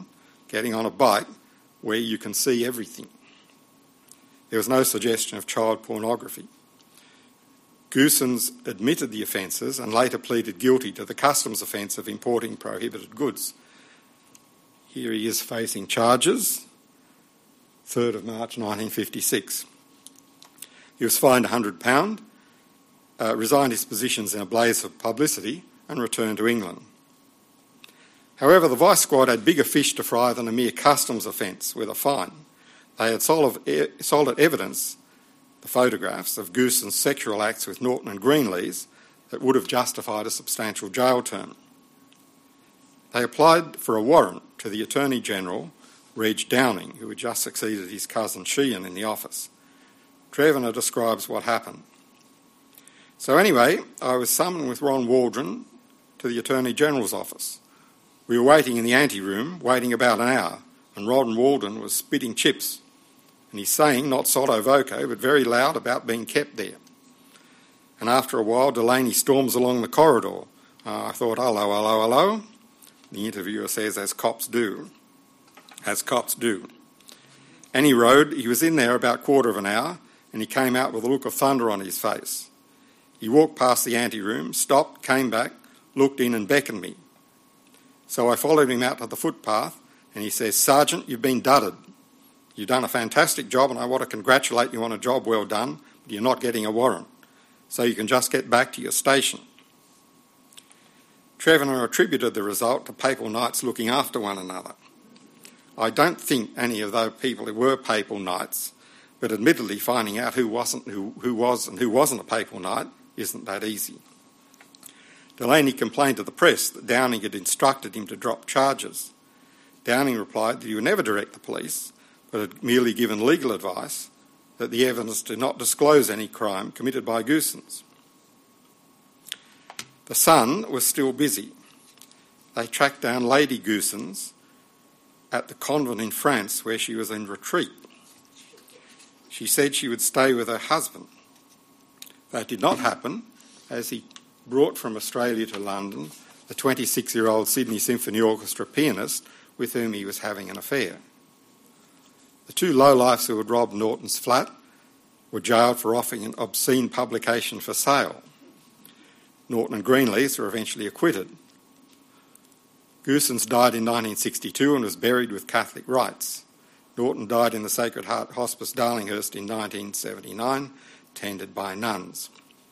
getting on a bike where you can see everything. There was no suggestion of child pornography. Goossens admitted the offences and later pleaded guilty to the customs offence of importing prohibited goods. Here he is facing charges, third of March nineteen fifty-six. He was fined one hundred pounds, uh, resigned his positions in a blaze of publicity and returned to England. However, the Vice Squad had bigger fish to fry than a mere customs offence with a fine. They had solid, solid evidence, the photographs of Goossens' sexual acts with Norton and Greenlees, that would have justified a substantial jail term. They applied for a warrant to the Attorney-General, Reg Downing, who had just succeeded his cousin Sheehan in the office. Trevena describes what happened. So anyway, I was summoned with Ron Waldron to the Attorney-General's office. We were waiting in the ante-room, waiting about an hour, and Ron Waldron was spitting chips. And he's saying, not sotto voce, but very loud about being kept there. And after a while, Delaney storms along the corridor. Uh, I thought, hello, hello, hello. The interviewer says, as cops do. As cops do. And he rode, he was in there about a quarter of an hour, and he came out with a look of thunder on his face. He walked past the ante-room, stopped, came back, looked in and beckoned me. So I followed him out to the footpath, and he says, Sergeant, you've been dudded. You've done a fantastic job, and I want to congratulate you on a job well done, but you're not getting a warrant, so you can just get back to your station. Trevena attributed the result to Papal Knights looking after one another. I don't think any of those people were Papal Knights, but admittedly finding out who wasn't, who, who was and who wasn't a Papal Knight isn't that easy. Delaney complained to the press that Downing had instructed him to drop charges. Downing replied that he would never direct the police, but had merely given legal advice that the evidence did not disclose any crime committed by Goossens. The Sun was still busy. They tracked down Lady Goossens at the convent in France where she was in retreat. She said she would stay with her husband. That did not happen, as he brought from Australia to London the twenty-six-year-old Sydney Symphony Orchestra pianist with whom he was having an affair. The two lowlifes who had robbed Norton's flat were jailed for offering an obscene publication for sale. Norton and Greenlees were eventually acquitted. Goossens died in nineteen sixty-two and was buried with Catholic rites. Norton died in the Sacred Heart Hospice, Darlinghurst, in nineteen seventy-nine, tended by nuns.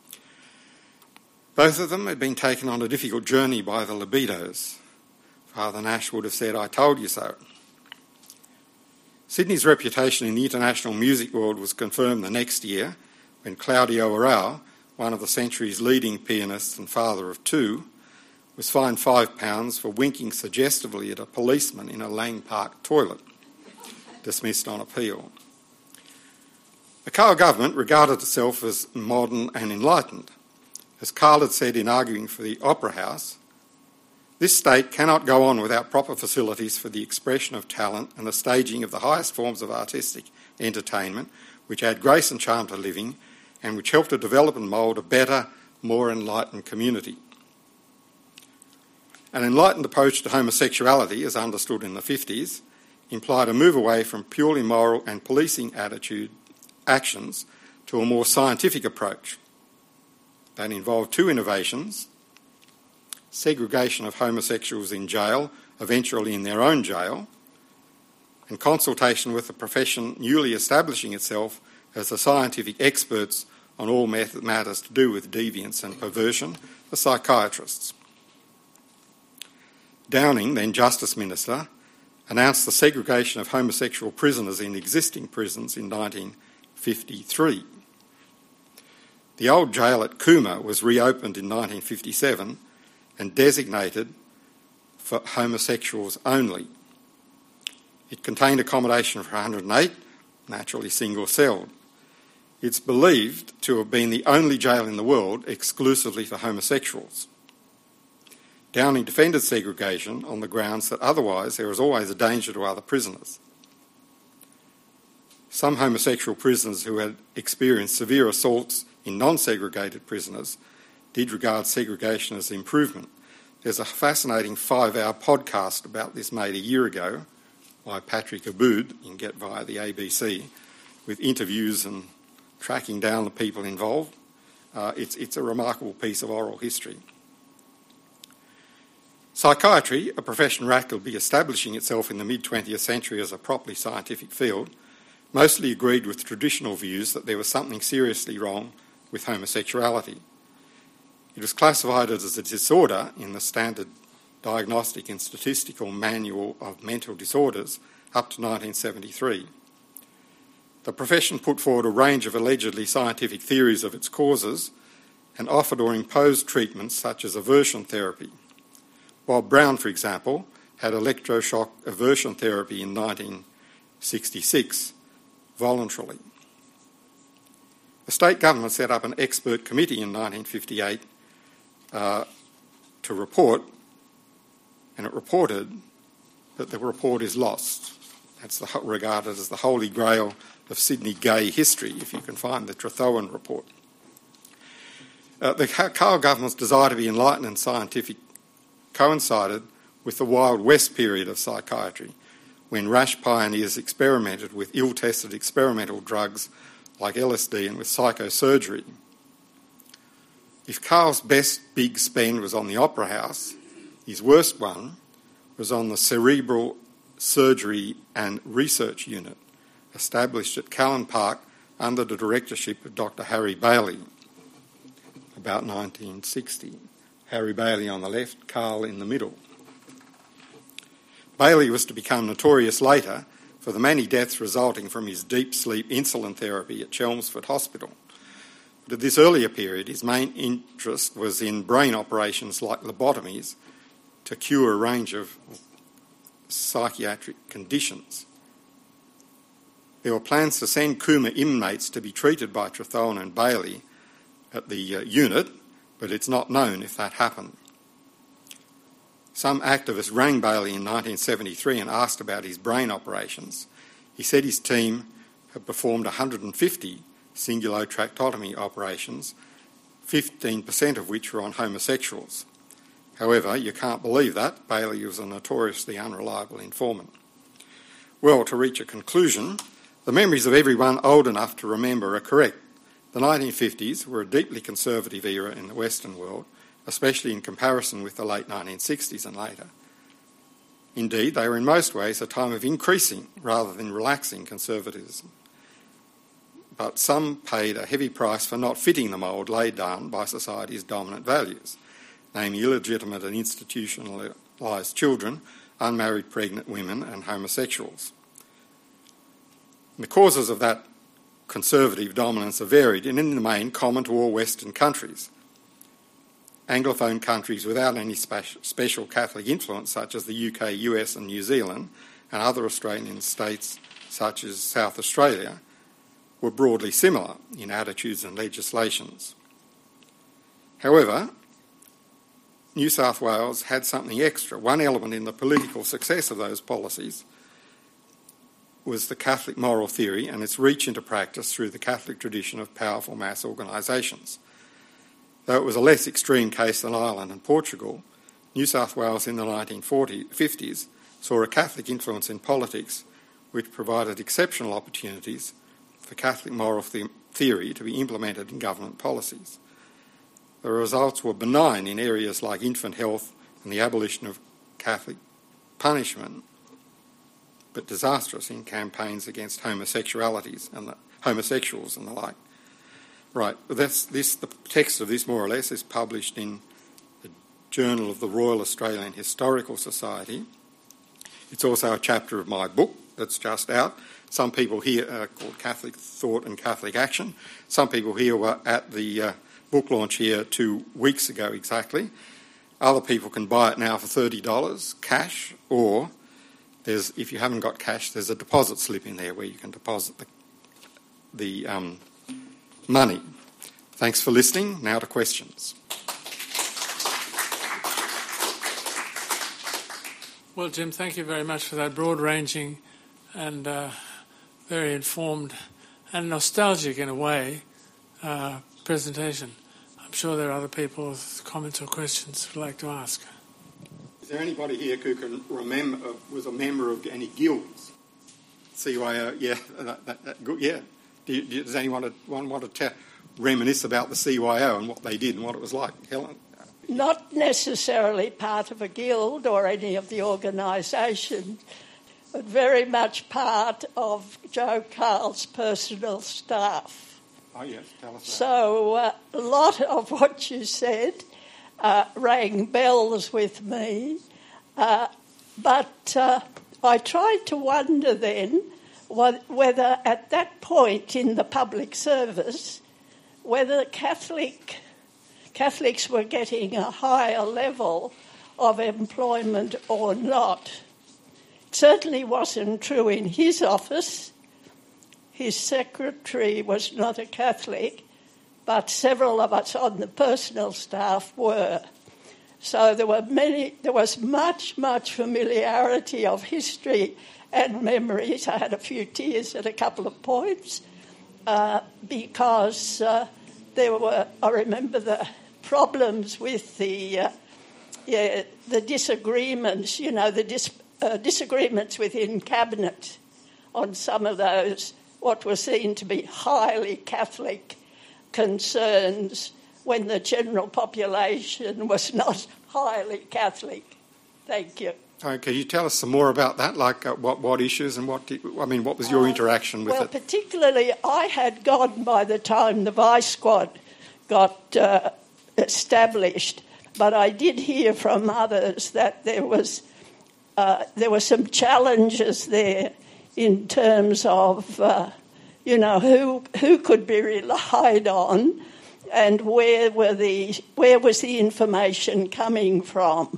Both of them had been taken on a difficult journey by the libidos. Father Nash would have said, I told you so. Sydney's reputation in the international music world was confirmed the next year when Claudio Arrau, one of the century's leading pianists and father of two, was fined five pounds for winking suggestively at a policeman in a Lang Park toilet, dismissed on appeal. The Carl government regarded itself as modern and enlightened. As Carl had said in arguing for the Opera House, this state cannot go on without proper facilities for the expression of talent and the staging of the highest forms of artistic entertainment, which add grace and charm to living and which help to develop and mould a better, more enlightened community. An enlightened approach to homosexuality, as understood in the fifties, implied a move away from purely moral and policing attitude actions to a more scientific approach. That involved two innovations: segregation of homosexuals in jail, eventually in their own jail, and consultation with the profession newly establishing itself as the scientific experts on all matters to do with deviance and perversion, the psychiatrists. Downing, then Justice Minister, announced the segregation of homosexual prisoners in existing prisons in nineteen fifty-three. The old jail at Cooma was reopened in nineteen fifty-seven and designated for homosexuals only. It contained accommodation for one hundred eight, naturally single-celled. It's believed to have been the only jail in the world exclusively for homosexuals. Downing defended segregation on the grounds that otherwise there was always a danger to other prisoners. Some homosexual prisoners who had experienced severe assaults in non-segregated prisoners did regard segregation as improvement. There's a fascinating five-hour podcast about this made a year ago by Patrick Aboud. You can get via the A B C, with interviews and tracking down the people involved. Uh, it's, it's a remarkable piece of oral history. Psychiatry, a profession rapidly establishing itself in the mid-twentieth century as a properly scientific field, mostly agreed with traditional views that there was something seriously wrong with homosexuality. It was classified as a disorder in the Standard Diagnostic and Statistical Manual of Mental Disorders up to nineteen seventy-three. The profession put forward a range of allegedly scientific theories of its causes and offered or imposed treatments such as aversion therapy. Bob Brown, for example, had electroshock aversion therapy in nineteen sixty-six, voluntarily. The state government set up an expert committee in nineteen fifty-eight uh, to report, and it reported that the report is lost. That's the, regarded as the holy grail of Sydney gay history, if you can find the Trethowan report. Uh, the Carl government's desire to be enlightened and scientific coincided with the Wild West period of psychiatry, when rash pioneers experimented with ill-tested experimental drugs like L S D and with psychosurgery. If Carl's best big spend was on the Opera House, his worst one was on the Cerebral Surgery and Research Unit, established at Callan Park under the directorship of Doctor Harry Bailey, about nineteen sixty. Harry Bailey on the left, Carl in the middle. Bailey was to become notorious later for the many deaths resulting from his deep sleep insulin therapy at Chelmsford Hospital. But at this earlier period, his main interest was in brain operations like lobotomies to cure a range of psychiatric conditions. There were plans to send Cooma inmates to be treated by Trethowan and Bailey at the uh, unit, but it's not known if that happened. Some activist rang Bailey in nineteen seventy-three and asked about his brain operations. He said his team had performed one hundred fifty cingulotractotomy operations, fifteen percent of which were on homosexuals. However, you can't believe that. Bailey was a notoriously unreliable informant. Well, to reach a conclusion, the memories of everyone old enough to remember are correct. The nineteen fifties were a deeply conservative era in the Western world, especially in comparison with the late nineteen sixties and later. Indeed, they were in most ways a time of increasing rather than relaxing conservatism. But some paid a heavy price for not fitting the mould laid down by society's dominant values, namely illegitimate and institutionalised children, unmarried pregnant women and homosexuals. And the causes of that conservative dominance are varied and in the main common to all Western countries. Anglophone countries without any special Catholic influence, such as the U K, U S and New Zealand, and other Australian states such as South Australia, were broadly similar in attitudes and legislations. However, New South Wales had something extra. One element in the political success of those policies was the Catholic moral theory and its reach into practice through the Catholic tradition of powerful mass organisations. Though it was a less extreme case than Ireland and Portugal, New South Wales in the nineteen fifties saw a Catholic influence in politics which provided exceptional opportunities for Catholic moral the- theory to be implemented in government policies. The results were benign in areas like infant health and the abolition of Catholic punishment, but disastrous in campaigns against homosexualities and the, homosexuals and the like. Right, that's this. The text of this, more or less, is published in the Journal of the Royal Australian Historical Society. It's also a chapter of my book that's just out. Some people here are called Catholic Thought and Catholic Action. Some people here were at the uh, book launch here two weeks ago exactly. Other people can buy it now for thirty dollars cash, or there's, if you haven't got cash, there's a deposit slip in there where you can deposit the, the um, money. Thanks for listening. Now to questions. Well, Jim, thank you very much for that broad-ranging and uh, very informed and nostalgic, in a way, uh, presentation. I'm sure there are other people with comments or questions who'd like to ask. Is there anybody here who can remember, uh, was a member of any guilds? C Y O, yeah, that, that, that, good, yeah. Do you, do, does anyone want, want to te- reminisce about the C Y O and what they did and what it was like? Helen? Not necessarily part of a guild or any of the organisations, but very much part of Joe Carl's personal staff. Oh, yes, tell us that. So uh, a lot of what you said uh, rang bells with me, uh, but uh, I tried to wonder then what, whether at that point in the public service, whether Catholic Catholics were getting a higher level of employment or not. It certainly wasn't true in his office. His secretary was not a Catholic, but several of us on the personal staff were. So there were many. There was much, much familiarity of history and memories. I had a few tears at a couple of points uh, because uh, there were. I remember the problems with the uh, yeah, the disagreements, you know, the dis- uh, disagreements within Cabinet on some of those, what were seen to be highly Catholic concerns when the general population was not highly Catholic. Thank you. Okay, can you tell us some more about that, like uh, what, what issues and what, did, I mean, what was your interaction with well, it? Well, particularly I had gone by the time the Vice Squad got uh, established, but I did hear from others that there was uh, there were some challenges there in terms of uh, you know who who could be relied on, and where were the where was the information coming from.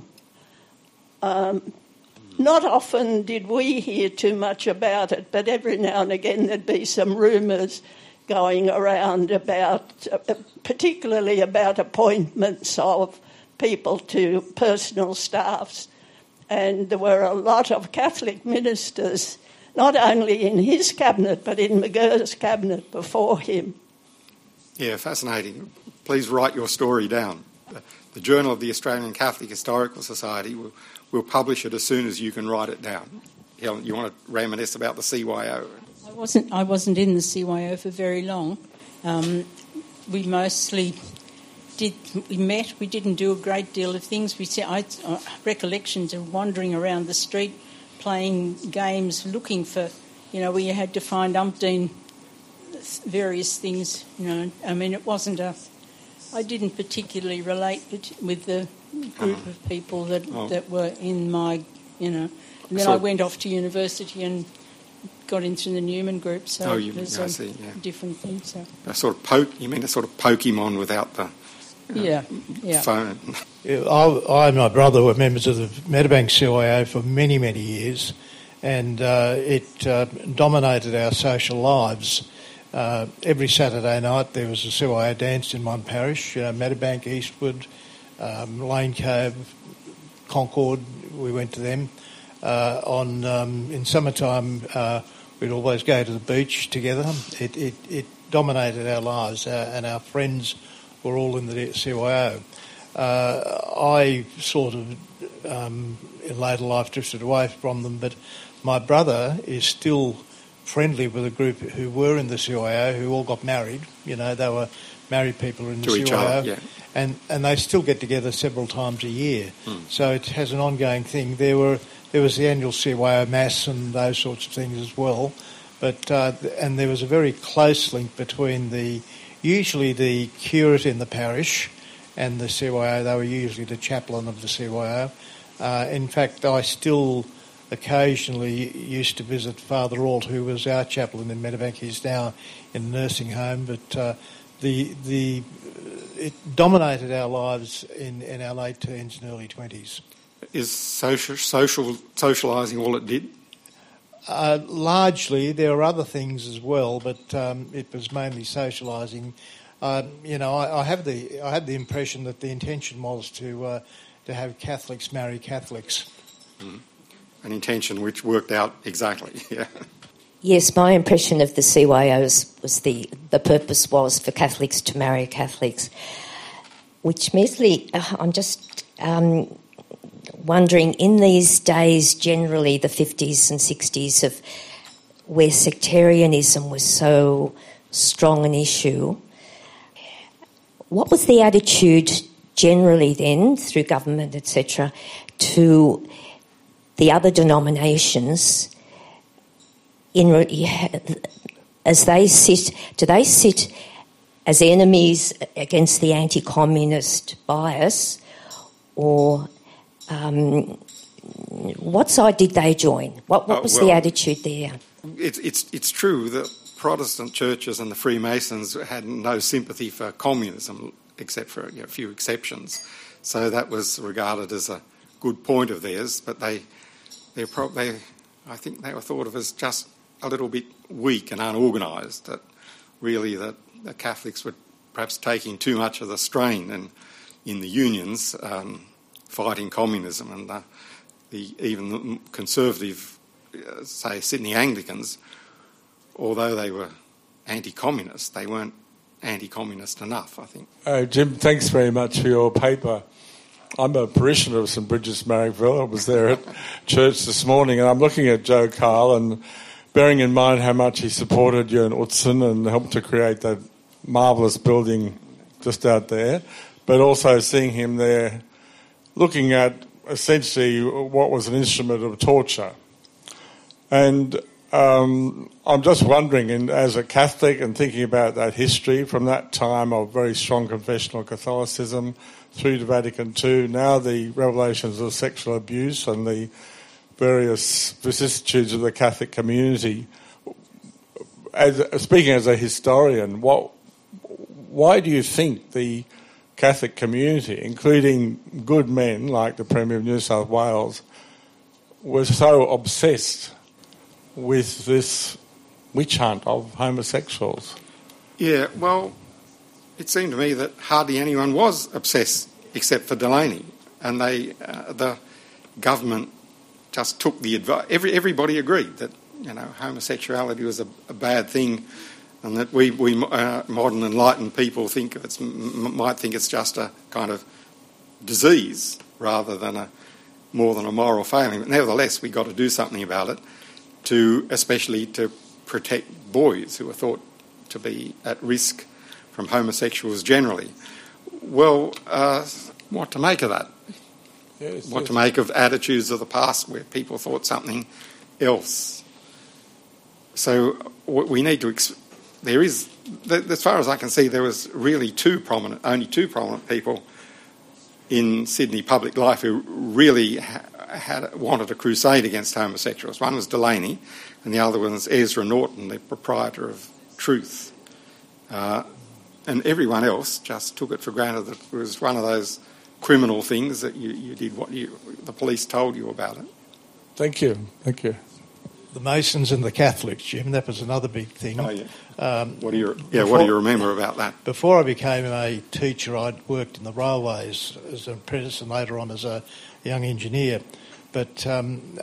Um, not often did we hear too much about it, but every now and again there'd be some rumours going around about, uh, particularly about appointments of people to personal staffs. And there were a lot of Catholic ministers, not only in his cabinet, but in McGirr's cabinet before him. Yeah, fascinating. Please write your story down. The Journal of the Australian Catholic Historical Society will, will publish it as soon as you can write it down. Helen, you want to reminisce about the C Y O? I wasn't. I wasn't in the C Y O for very long. Um, we mostly did. We met. We didn't do a great deal of things. We said I uh, recollections of wandering around the street, playing games, looking for. You know, we had to find umpteen various things. You know, I mean, it wasn't a. I didn't particularly relate with the group of people that oh. that were in my. You know, and then so, I went off to university and got into the Newman group, so oh, you, it was I a see, yeah. different thing. So a sort of poke. You mean a sort of Pokemon without the you know, yeah, yeah. phone? I, I and my brother were members of the Meadowbank C Y O for many, many years, and uh, it uh, dominated our social lives. Uh, every Saturday night there was a C Y O dance in one parish, uh, Meadowbank, Eastwood, um, Lane Cove, Concord. We went to them. Uh, on um, in summertime, uh, we'd always go to the beach together. It, it, it dominated our lives, uh, and our friends were all in the C Y O. Uh, I sort of, um, in later life, drifted away from them, but my brother is still friendly with a group who were in the C Y O, who all got married. You know, they were married people in the to C Y O. Each other, yeah. And, and they still get together several times a year. Hmm. So it has an ongoing thing. There were there was the annual C Y O Mass and those sorts of things as well. But uh, and there was a very close link between the usually the curate in the parish and the C Y O. They were usually the chaplain of the C Y O. Uh, in fact, I still occasionally used to visit Father Alt, who was our chaplain in Meadowbank. He's now in a nursing home, but uh, the the it dominated our lives in, in our late teens and early twenties. Is social, social socialising all it did? Uh, largely, there were other things as well, but um, it was mainly socialising. Uh, you know, I, I have the I had the impression that the intention was to uh, to have Catholics marry Catholics. Mm. An intention which worked out exactly. Yeah. Yes, my impression of the C Y Os was the the purpose was for Catholics to marry Catholics, which mostly uh, I'm just um, wondering, in these days, generally the fifties and sixties, of where sectarianism was so strong an issue, what was the attitude generally then, through government, et cetera, to the other denominations in as they sit? Do they sit as enemies against the anti-communist bias, or um, what side did they join? What, what was uh, well, the attitude there? It's, it's, it's true that Protestant churches and the Freemasons had no sympathy for communism, except for you know, a few exceptions. So that was regarded as a good point of theirs, but they, they're probably, I think they were thought of as just a little bit weak and unorganised, that really that the Catholics were perhaps taking too much of the strain and in the unions um, fighting communism, and the, the even the conservative, uh, say, Sydney Anglicans, although they were anti-communist, they weren't anti-communist enough, I think. Uh, Jim, thanks very much for your paper. I'm a parishioner of St Bridget's, Marrickville. I was there at church this morning, and I'm looking at Joe Kyle and bearing in mind how much he supported you in Utzon and helped to create that marvellous building just out there, but also seeing him there looking at essentially what was an instrument of torture. And um, I'm just wondering, and as a Catholic and thinking about that history from that time of very strong confessional Catholicism through to Vatican Two, now the revelations of sexual abuse and the various vicissitudes of the Catholic community, as, speaking as a historian, what, why do you think the Catholic community, including good men like the Premier of New South Wales, was so obsessed with this witch hunt of homosexuals? Yeah, well, it seemed to me that hardly anyone was obsessed except for Delaney, and they, uh, the government just took the advice. Every, everybody agreed that, you know, homosexuality was a, a bad thing, and that we, we uh, modern enlightened people think it's, m- might think it's just a kind of disease rather than a more than a moral failing. But nevertheless, we got to do something about it, to especially to protect boys who are thought to be at risk from homosexuals generally. Well, uh, what to make of that? Yes, what yes. to make of attitudes of the past where people thought something else? So what we need to. Ex- there is, as far as I can see, there was really two prominent, only two prominent people in Sydney public life who really ha- had wanted a crusade against homosexuals. One was Delaney, and the other one was Ezra Norton, the proprietor of Truth. Uh, and everyone else just took it for granted that it was one of those criminal things that you, you did what you, the police told you about it. Thank you. Thank you. The Masons and the Catholics, Jim, that was another big thing. Oh, yeah. Um, what do you, yeah, before, what do you remember about that? Before I became a teacher, I'd worked in the railways as an apprentice and later on as a young engineer. But um,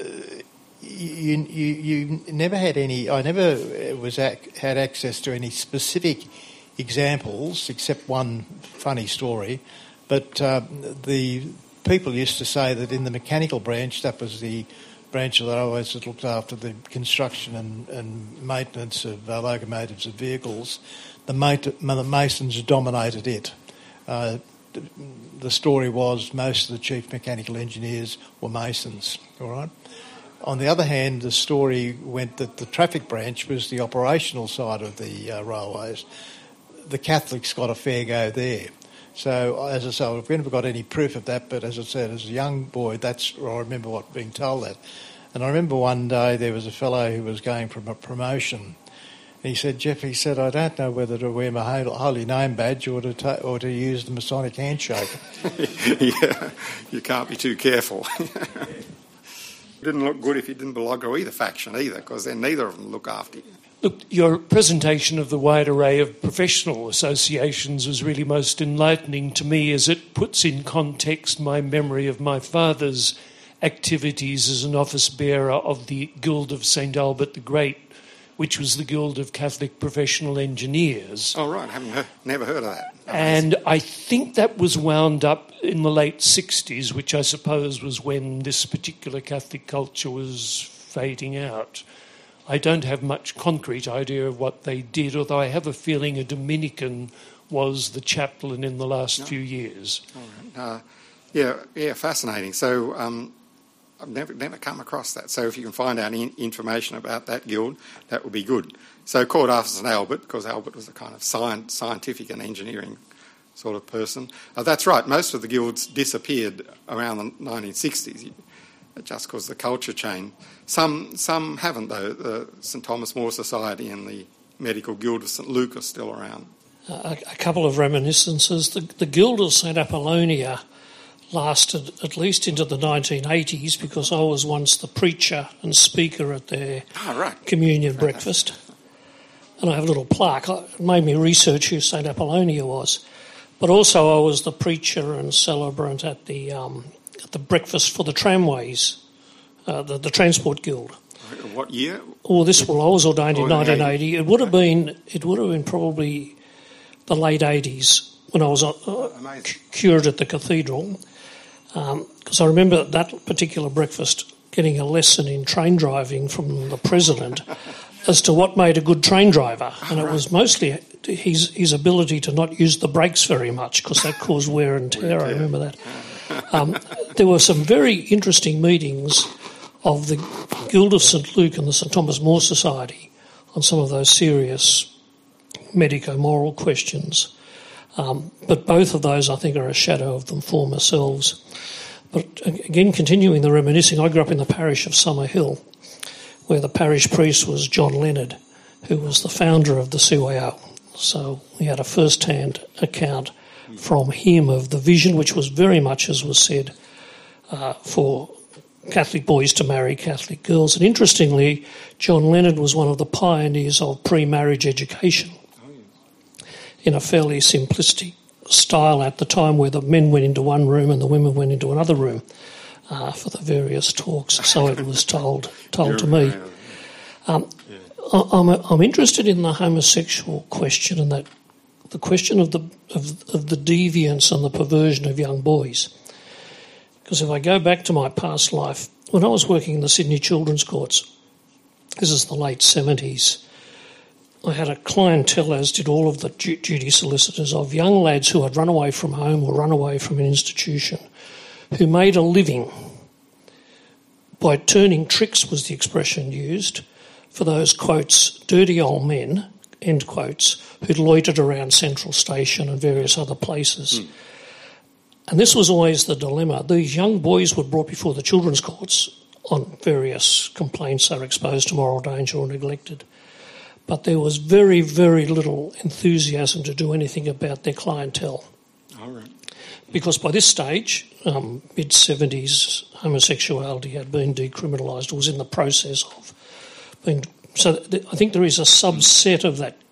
you, you, you never had any, I never was ac- had access to any specific examples, except one funny story. But uh, the people used to say that in the mechanical branch, that was the branch of the railways that looked after the construction and, and maintenance of uh, locomotives and vehicles, the, mate, the Masons dominated it. Uh, the, the story was most of the chief mechanical engineers were Masons, all right? On the other hand, the story went that the traffic branch was the operational side of the uh, railways. The Catholics got a fair go there. So, as I say, I've never got any proof of that, but as I said, as a young boy, that's I remember what being told that. And I remember one day there was a fellow who was going from a promotion. He said, Jeff, he said, I don't know whether to wear my holy name badge or to ta- or to use the Masonic handshake. Yeah, you can't be too careful. It didn't look good if you didn't belong to either faction either, because then neither of them look after you. Look, your presentation of the wide array of professional associations was really most enlightening to me, as it puts in context my memory of my father's activities as an office bearer of the Guild of Saint Albert the Great, which was the Guild of Catholic Professional Engineers. Oh, right. I haven't heard, never heard of that. And I think that was wound up in the late sixties, which I suppose was when this particular Catholic culture was fading out. I don't have much concrete idea of what they did, although I have a feeling a Dominican was the chaplain in the last no. few years. All right. Uh, yeah, yeah, fascinating. So um, I've never never come across that. So if you can find out in, information about that guild, that would be good. So called after Saint Albert, because Albert was a kind of science, scientific and engineering sort of person. Uh, that's right, most of the guilds disappeared around the nineteen sixties, just because the culture changed. Some some haven't, though. The St Thomas More Society and the Medical Guild of St Luke are still around. Uh, a, a couple of reminiscences. The, the Guild of St Apollonia lasted at least into the nineteen eighties, because I was once the preacher and speaker at their oh, right. communion breakfast. And I have a little plaque. It made me research who St Apollonia was. But also I was the preacher and celebrant at the um, at the breakfast for the tramways, uh, the, the Transport Guild. What year? Oh, this well, I was ordained in nineteen eighty. It would have been it would have been probably the late eighties when I was uh, cured at the cathedral, because um, I remember that particular breakfast getting a lesson in train driving from the president as to what made a good train driver, and it was mostly his his ability to not use the brakes very much, because that caused wear and tear. I remember that. Um, there were some very interesting meetings of the Guild of St Luke and the St Thomas More Society on some of those serious medico-moral questions. Um, but both of those, I think, are a shadow of them former selves. But again, continuing the reminiscing, I grew up in the parish of Summerhill, where the parish priest was John Leonard, who was the founder of the C Y O. So we had a first-hand account from him of the vision, which was very much, as was said, uh, for Catholic boys to marry Catholic girls. And interestingly, John Leonard was one of the pioneers of pre-marriage education in a fairly simplistic style at the time, where the men went into one room and the women went into another room uh, for the various talks. So it was told told to me. Um, I'm, I'm interested in the homosexual question, and that the question of the of, of the deviance and the perversion of young boys. Because if I go back to my past life, when I was working in the Sydney Children's Courts, this is the late seventies, I had a clientele, as did all of the duty solicitors, of young lads who had run away from home or run away from an institution, who made a living by turning tricks, was the expression used, for those, quotes, dirty old men, end quotes, who'd loitered around Central Station and various other places. Mm. And this was always the dilemma. These young boys were brought before the children's courts on various complaints they were exposed to moral danger or neglected. But there was very, very little enthusiasm to do anything about their clientele. All right. Because by this stage, um, mid-seventies, homosexuality had been decriminalised, or was in the process of being... So th- I think there is a subset of that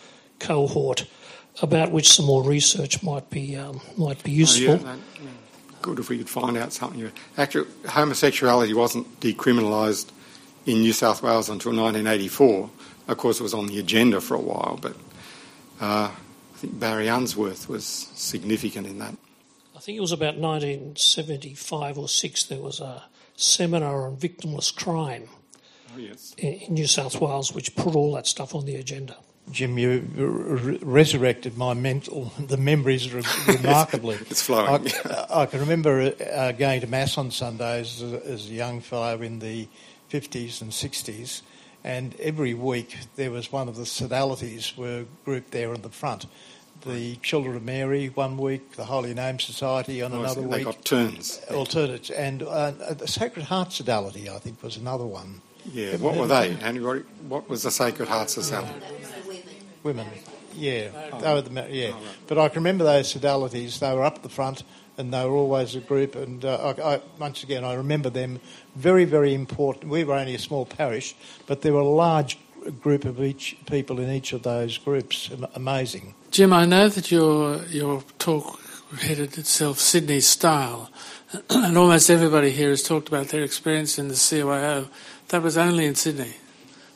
cohort about which some more research might be um, might be useful. Oh, yeah, that, yeah. Good if we could find out something. Actually, homosexuality wasn't decriminalised in New South Wales until nineteen eighty-four. Of course, it was on the agenda for a while, but uh, I think Barry Unsworth was significant in that. I think it was about nineteen seventy-five or six. There was a seminar on victimless crime oh, yes. in, in New South Wales, which put all that stuff on the agenda. Jim, you re- resurrected my mental, the memories re- remarkably. It's flowing. I, I can remember uh, going to Mass on Sundays as a, as a young fellow in the fifties and sixties, and every week there was one of the sodalities were grouped there in the front. The Children of Mary one week, the Holy Name Society on oh, another they week. They got turns. Alternates. And uh, the Sacred Heart Sodality, I think, was another one. Yeah, what were they? Anybody? What was the Sacred Heart Society? Women, yeah, they were the, yeah. But I can remember those sodalities. They were up the front, and they were always a group. And uh, I, I, once again, I remember them very, very important. We were only a small parish, but there were a large group of each people in each of those groups. Amazing. Jim, I know that your your talk headed itself Sydney style, and almost everybody here has talked about their experience in the C Y O. That was only in Sydney.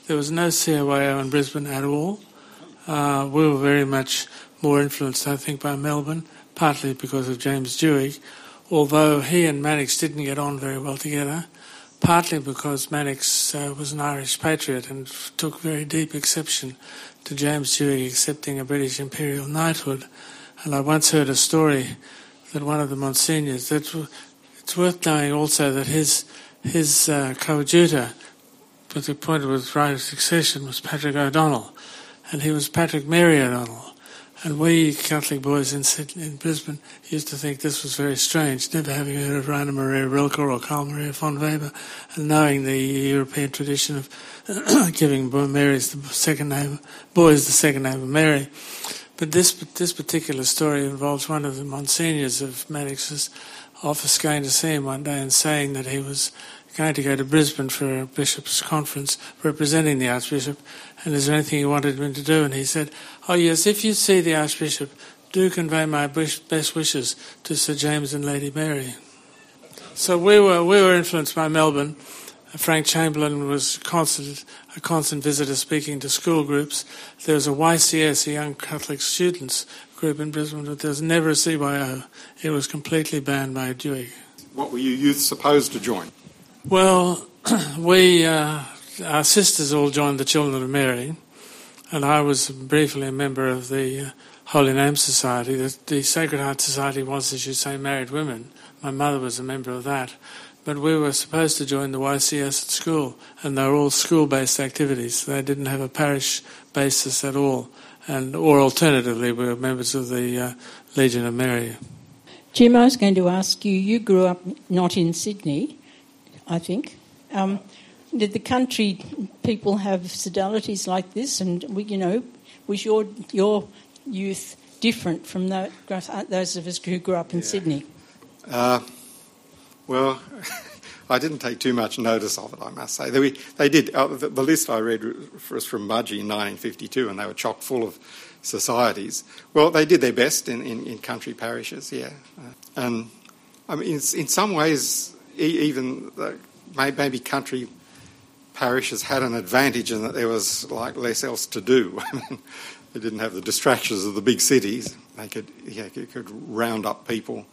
There was no C Y O in Brisbane at all. Uh, we were very much more influenced, I think, by Melbourne, partly because of James Dewey, although he and Mannix didn't get on very well together, partly because Mannix uh, was an Irish patriot and f- took very deep exception to James Dewey accepting a British imperial knighthood. And I once heard a story that one of the Monsignors, that w- it's worth knowing also that his his uh, coadjutor, but the point of right of succession, was Patrick O'Donnell, and he was Patrick Mary O'Donnell. And we Catholic boys in Sydney, in Brisbane used to think this was very strange, never having heard of Rainer Maria Rilke or Karl Maria von Weber, and knowing the European tradition of giving Mary's the second name, boys the second name of Mary. But this this particular story involves one of the Monsignors of Mannix's office going to see him one day and saying that he was going to go to Brisbane for a bishop's conference representing the Archbishop, and is there anything he wanted him to do? And he said, oh yes, if you see the Archbishop, do convey my best wishes to Sir James and Lady Mary. So we were we were influenced by Melbourne. Frank Chamberlain was constant, a constant visitor speaking to school groups. There was a Y C S, a Young Catholic Students group in Brisbane, but there was never a C Y O. It was completely banned by Dewey. What were you youth supposed to join? Well, we, uh, our sisters all joined the Children of Mary, and I was briefly a member of the uh, Holy Name Society. The, the Sacred Heart Society was, as you say, married women. My mother was a member of that. But we were supposed to join the Y C S at school, and they were all school-based activities. They didn't have a parish basis at all. And, or alternatively, we were members of the uh, Legion of Mary. Jim, I was going to ask you, you grew up not in Sydney, I think. Um, did the country people have sodalities like this? And, you know, was your your youth different from those of us who grew up in yeah. Sydney? Uh, well, I didn't take too much notice of it, I must say. They, they did. Uh, the, the list I read was from Mudgee in nineteen fifty-two, and they were chock full of societies. Well, they did their best in, in, in country parishes, yeah. Uh, and, I mean, in, in some ways, even the, maybe country parishes had an advantage in that there was like less else to do. I mean, they didn't have the distractions of the big cities. They could, yeah, you could round up people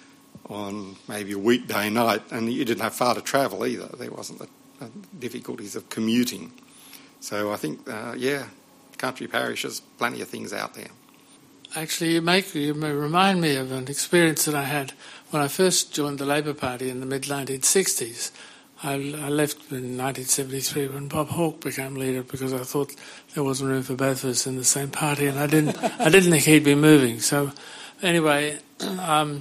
on maybe a weekday night, and you didn't have far to travel either. There wasn't the uh, difficulties of commuting. So I think, uh, yeah, country parishes, plenty of things out there. Actually, you make you may remind me of an experience that I had when I first joined the Labor Party in the mid nineteen sixties. I, I left in nineteen seventy-three when Bob Hawke became leader because I thought there wasn't room for both of us in the same party, and I didn't I didn't think he'd be moving. So anyway, um,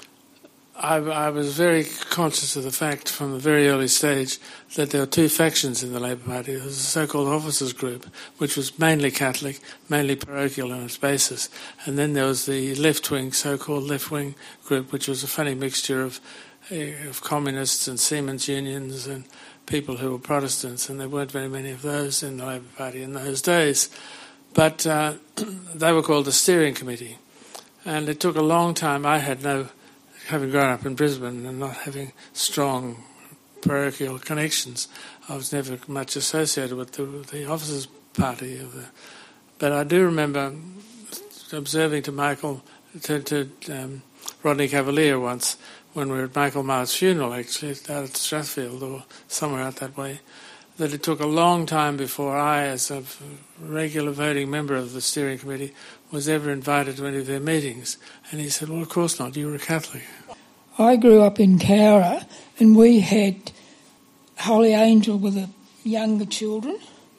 I, I was very conscious of the fact from a very early stage that there were two factions in the Labor Party. There was a so-called officers group, which was mainly Catholic, mainly parochial on its basis. And then there was the left-wing, so-called left-wing group, which was a funny mixture of, uh, of communists and Seamen's unions and people who were Protestants, and there weren't very many of those in the Labor Party in those days. But uh, they were called the Steering Committee. And it took a long time. I had no... Having grown up in Brisbane and not having strong parochial connections, I was never much associated with the, the officers' party. Of the, but I do remember observing to Michael, to, to um, Rodney Cavalier once, when we were at Michael Marr's funeral, actually, out at Strathfield or somewhere out that way, that it took a long time before I, as a regular voting member of the steering committee, was ever invited to any of their meetings. And he said, well, of course not, you were a Catholic. I grew up in Cowra, and we had Holy Angel with the younger children,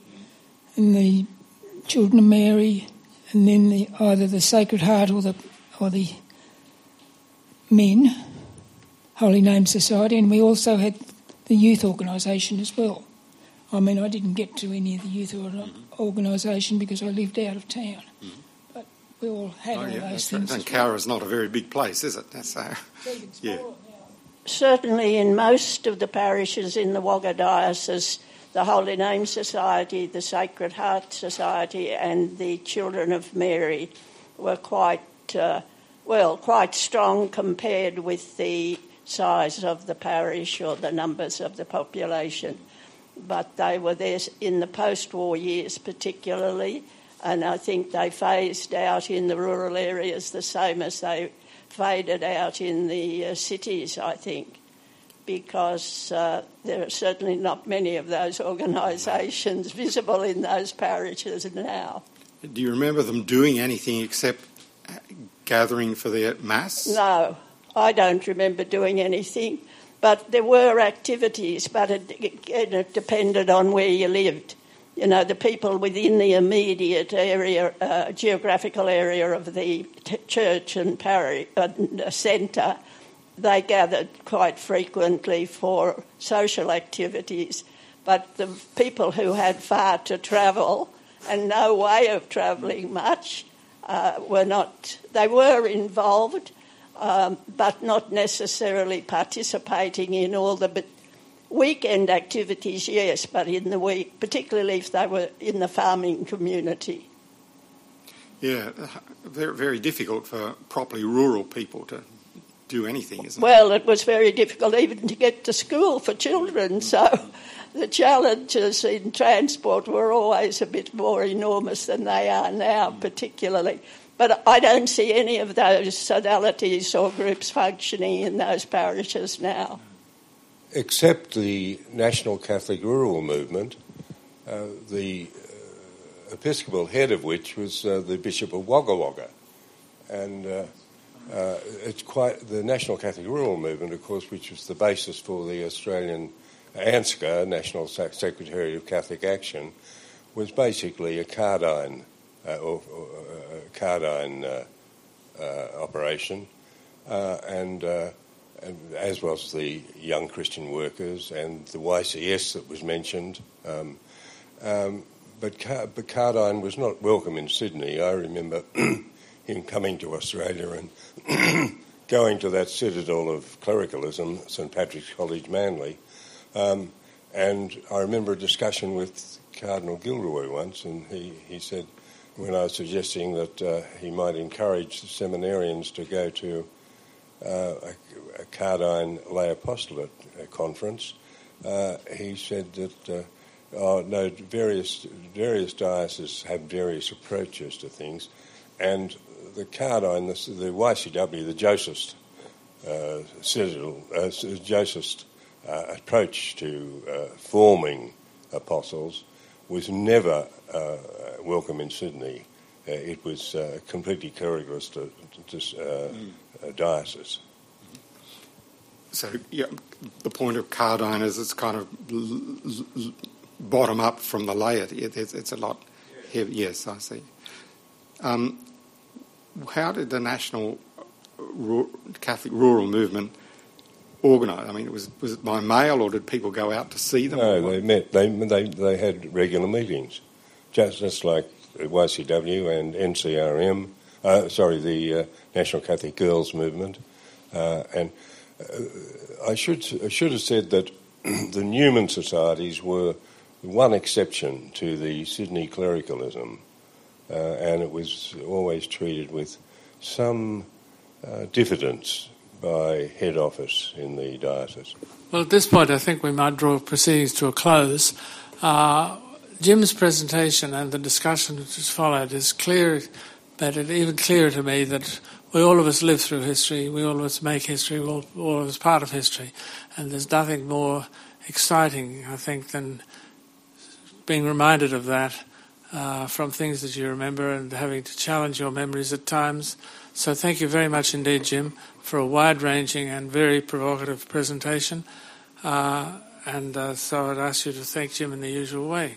and the Children of Mary, and then the, either the Sacred Heart or the or the men, Holy Name Society, and we also had the youth organisation as well. I mean, I didn't get to any of the youth organisation because I lived out of town. Mm-hmm. But we all had oh, all yeah, those things. Right. And Cowra's not a very big place, is it? That's uh, yeah. Certainly in most of the parishes in the Wagga Diocese, the Holy Name Society, the Sacred Heart Society and the Children of Mary were quite, uh, well, quite strong compared with the size of the parish or the numbers of the population. but they were there in the post-war years particularly, and I think they phased out in the rural areas the same as they faded out in the uh, cities, I think, because uh, there are certainly not many of those organisations visible in those parishes now. Do you remember them doing anything except gathering for their mass? No, I don't remember doing anything, but there were activities, but it, it, it depended on where you lived. You know, the people within the immediate area, uh, geographical area of the t- church and parish uh, centre, they gathered quite frequently for social activities. But the people who had far to travel and no way of travelling much uh, were not. They were involved, um, but not necessarily participating in all the. But weekend activities, yes, but in the week, particularly if they were in the farming community. Yeah, very, very difficult for properly rural people to do anything, isn't it? Well, it was very difficult even to get to school for children, so the challenges in transport were always a bit more enormous than they are now, particularly. But I don't see any of those sodalities or groups functioning in those parishes now. Except the National Catholic Rural Movement, uh, the uh, episcopal head of which was uh, the Bishop of Wagga Wagga. And uh, uh, it's quite the National Catholic Rural Movement, of course, which was the basis for the Australian ANZCA, National Secretariat of Catholic Action, was basically a cardine, uh, or, or a cardine uh, uh, operation, uh, and uh, as was the Young Christian Workers and the Y C S that was mentioned. Um, um, but, Car- but Cardine was not welcome in Sydney. I remember him coming to Australia and going to that citadel of clericalism, St Patrick's College, Manly. Um, and I remember a discussion with Cardinal Gilroy once, and he, he said, when I was suggesting that uh, he might encourage the seminarians to go to uh, a a Cardine lay apostolate conference, uh, he said that uh, oh, no, various various dioceses have various approaches to things, and the Cardine, the, the Y C W, the Josephist uh, citadel, uh, Josephist uh, approach to uh, forming apostles was never uh, welcome in Sydney. Uh, it was uh, completely clericalist to, to uh, mm. uh, diocese. So, yeah, the point of Cardine is it's kind of l- l- bottom up from the laity. It, it's, it's a lot heavy. Yes, I see. Um, how did the National Catholic Rural Movement organise? I mean, was was it by mail, or did people go out to see them? No, they met. They they they had regular meetings, just just like Y C W and N C R M. Uh, sorry, the uh, National Catholic Girls Movement, uh, and. Uh, I should I should have said that the Newman societies were one exception to the Sydney clericalism, uh, and it was always treated with some uh, diffidence by head office in the diocese. Well, at this point, I think we might draw proceedings to a close. Uh, Jim's presentation and the discussion which has followed is clear, but it's even clearer to me that we all of us live through history, we all of us make history, we all, all of us part of history, and there's nothing more exciting, I think, than being reminded of that uh, from things that you remember and having to challenge your memories at times. So thank you very much indeed, Jim, for a wide-ranging and very provocative presentation. Uh, and uh, so I'd ask you to thank Jim in the usual way.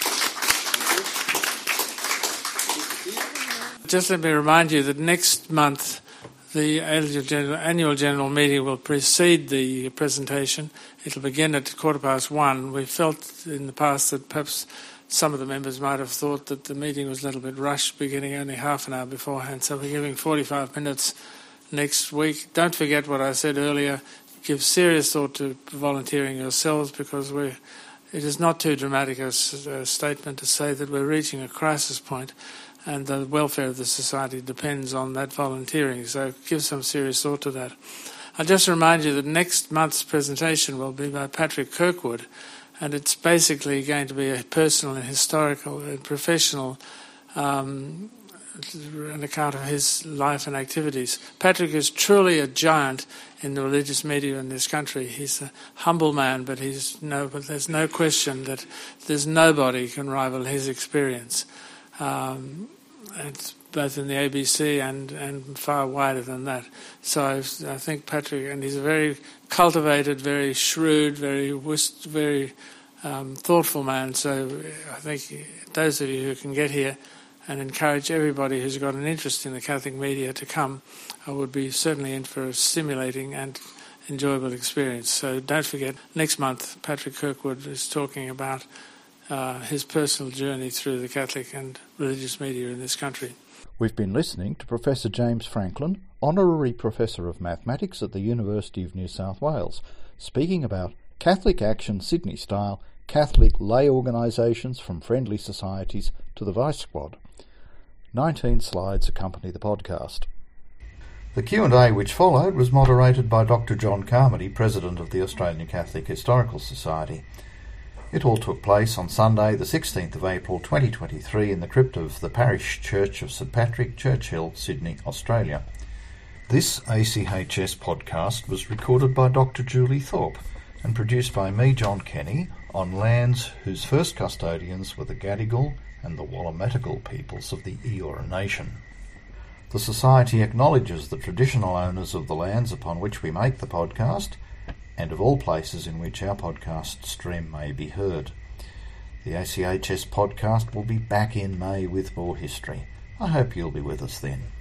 Just let me remind you that next month the annual general meeting will precede the presentation. It'll begin at quarter past one. We felt in the past that perhaps some of the members might have thought that the meeting was a little bit rushed, beginning only half an hour beforehand. So we're giving forty-five minutes next week. Don't forget what I said earlier. Give serious thought to volunteering yourselves, because we're, it is not too dramatic a, a statement to say that we're reaching a crisis point, and the welfare of the society depends on that volunteering. So give some serious thought to that. I'll just remind you that next month's presentation will be by Patrick Kirkwood, and it's basically going to be a personal and historical and professional um, an account of his life and activities. Patrick is truly a giant in the religious media in this country. He's a humble man, but he's no. But there's no question that there's nobody can rival his experience. Um, it's both in the A B C and, and far wider than that. So I, I think Patrick, and he's a very cultivated, very shrewd, very very um, thoughtful man. So I think those of you who can get here and encourage everybody who's got an interest in the Catholic media to come, I would be certainly in for a stimulating and enjoyable experience. So don't forget, next month Patrick Kirkwood is talking about uh, his personal journey through the Catholic and religious media in this country. We've been listening to Professor James Franklin, Honorary Professor of Mathematics at the University of New South Wales, speaking about Catholic Action Sydney style, Catholic lay organisations from friendly societies to the Vice Squad. Nineteen slides accompany the podcast. The Q and A which followed was moderated by Doctor John Carmody, President of the Australian Catholic Historical Society. It all took place on Sunday, the sixteenth of April twenty twenty-three, in the crypt of the Parish Church of St Patrick, Church Hill, Sydney, Australia. This A C H S podcast was recorded by Doctor Julie Thorpe and produced by me, John Kenny, on lands whose first custodians were the Gadigal and the Wallamatigal peoples of the Eora Nation. The Society acknowledges the traditional owners of the lands upon which we make the podcast, and of all places in which our podcast stream may be heard. The A C H S podcast will be back in May with more history. I hope you'll be with us then.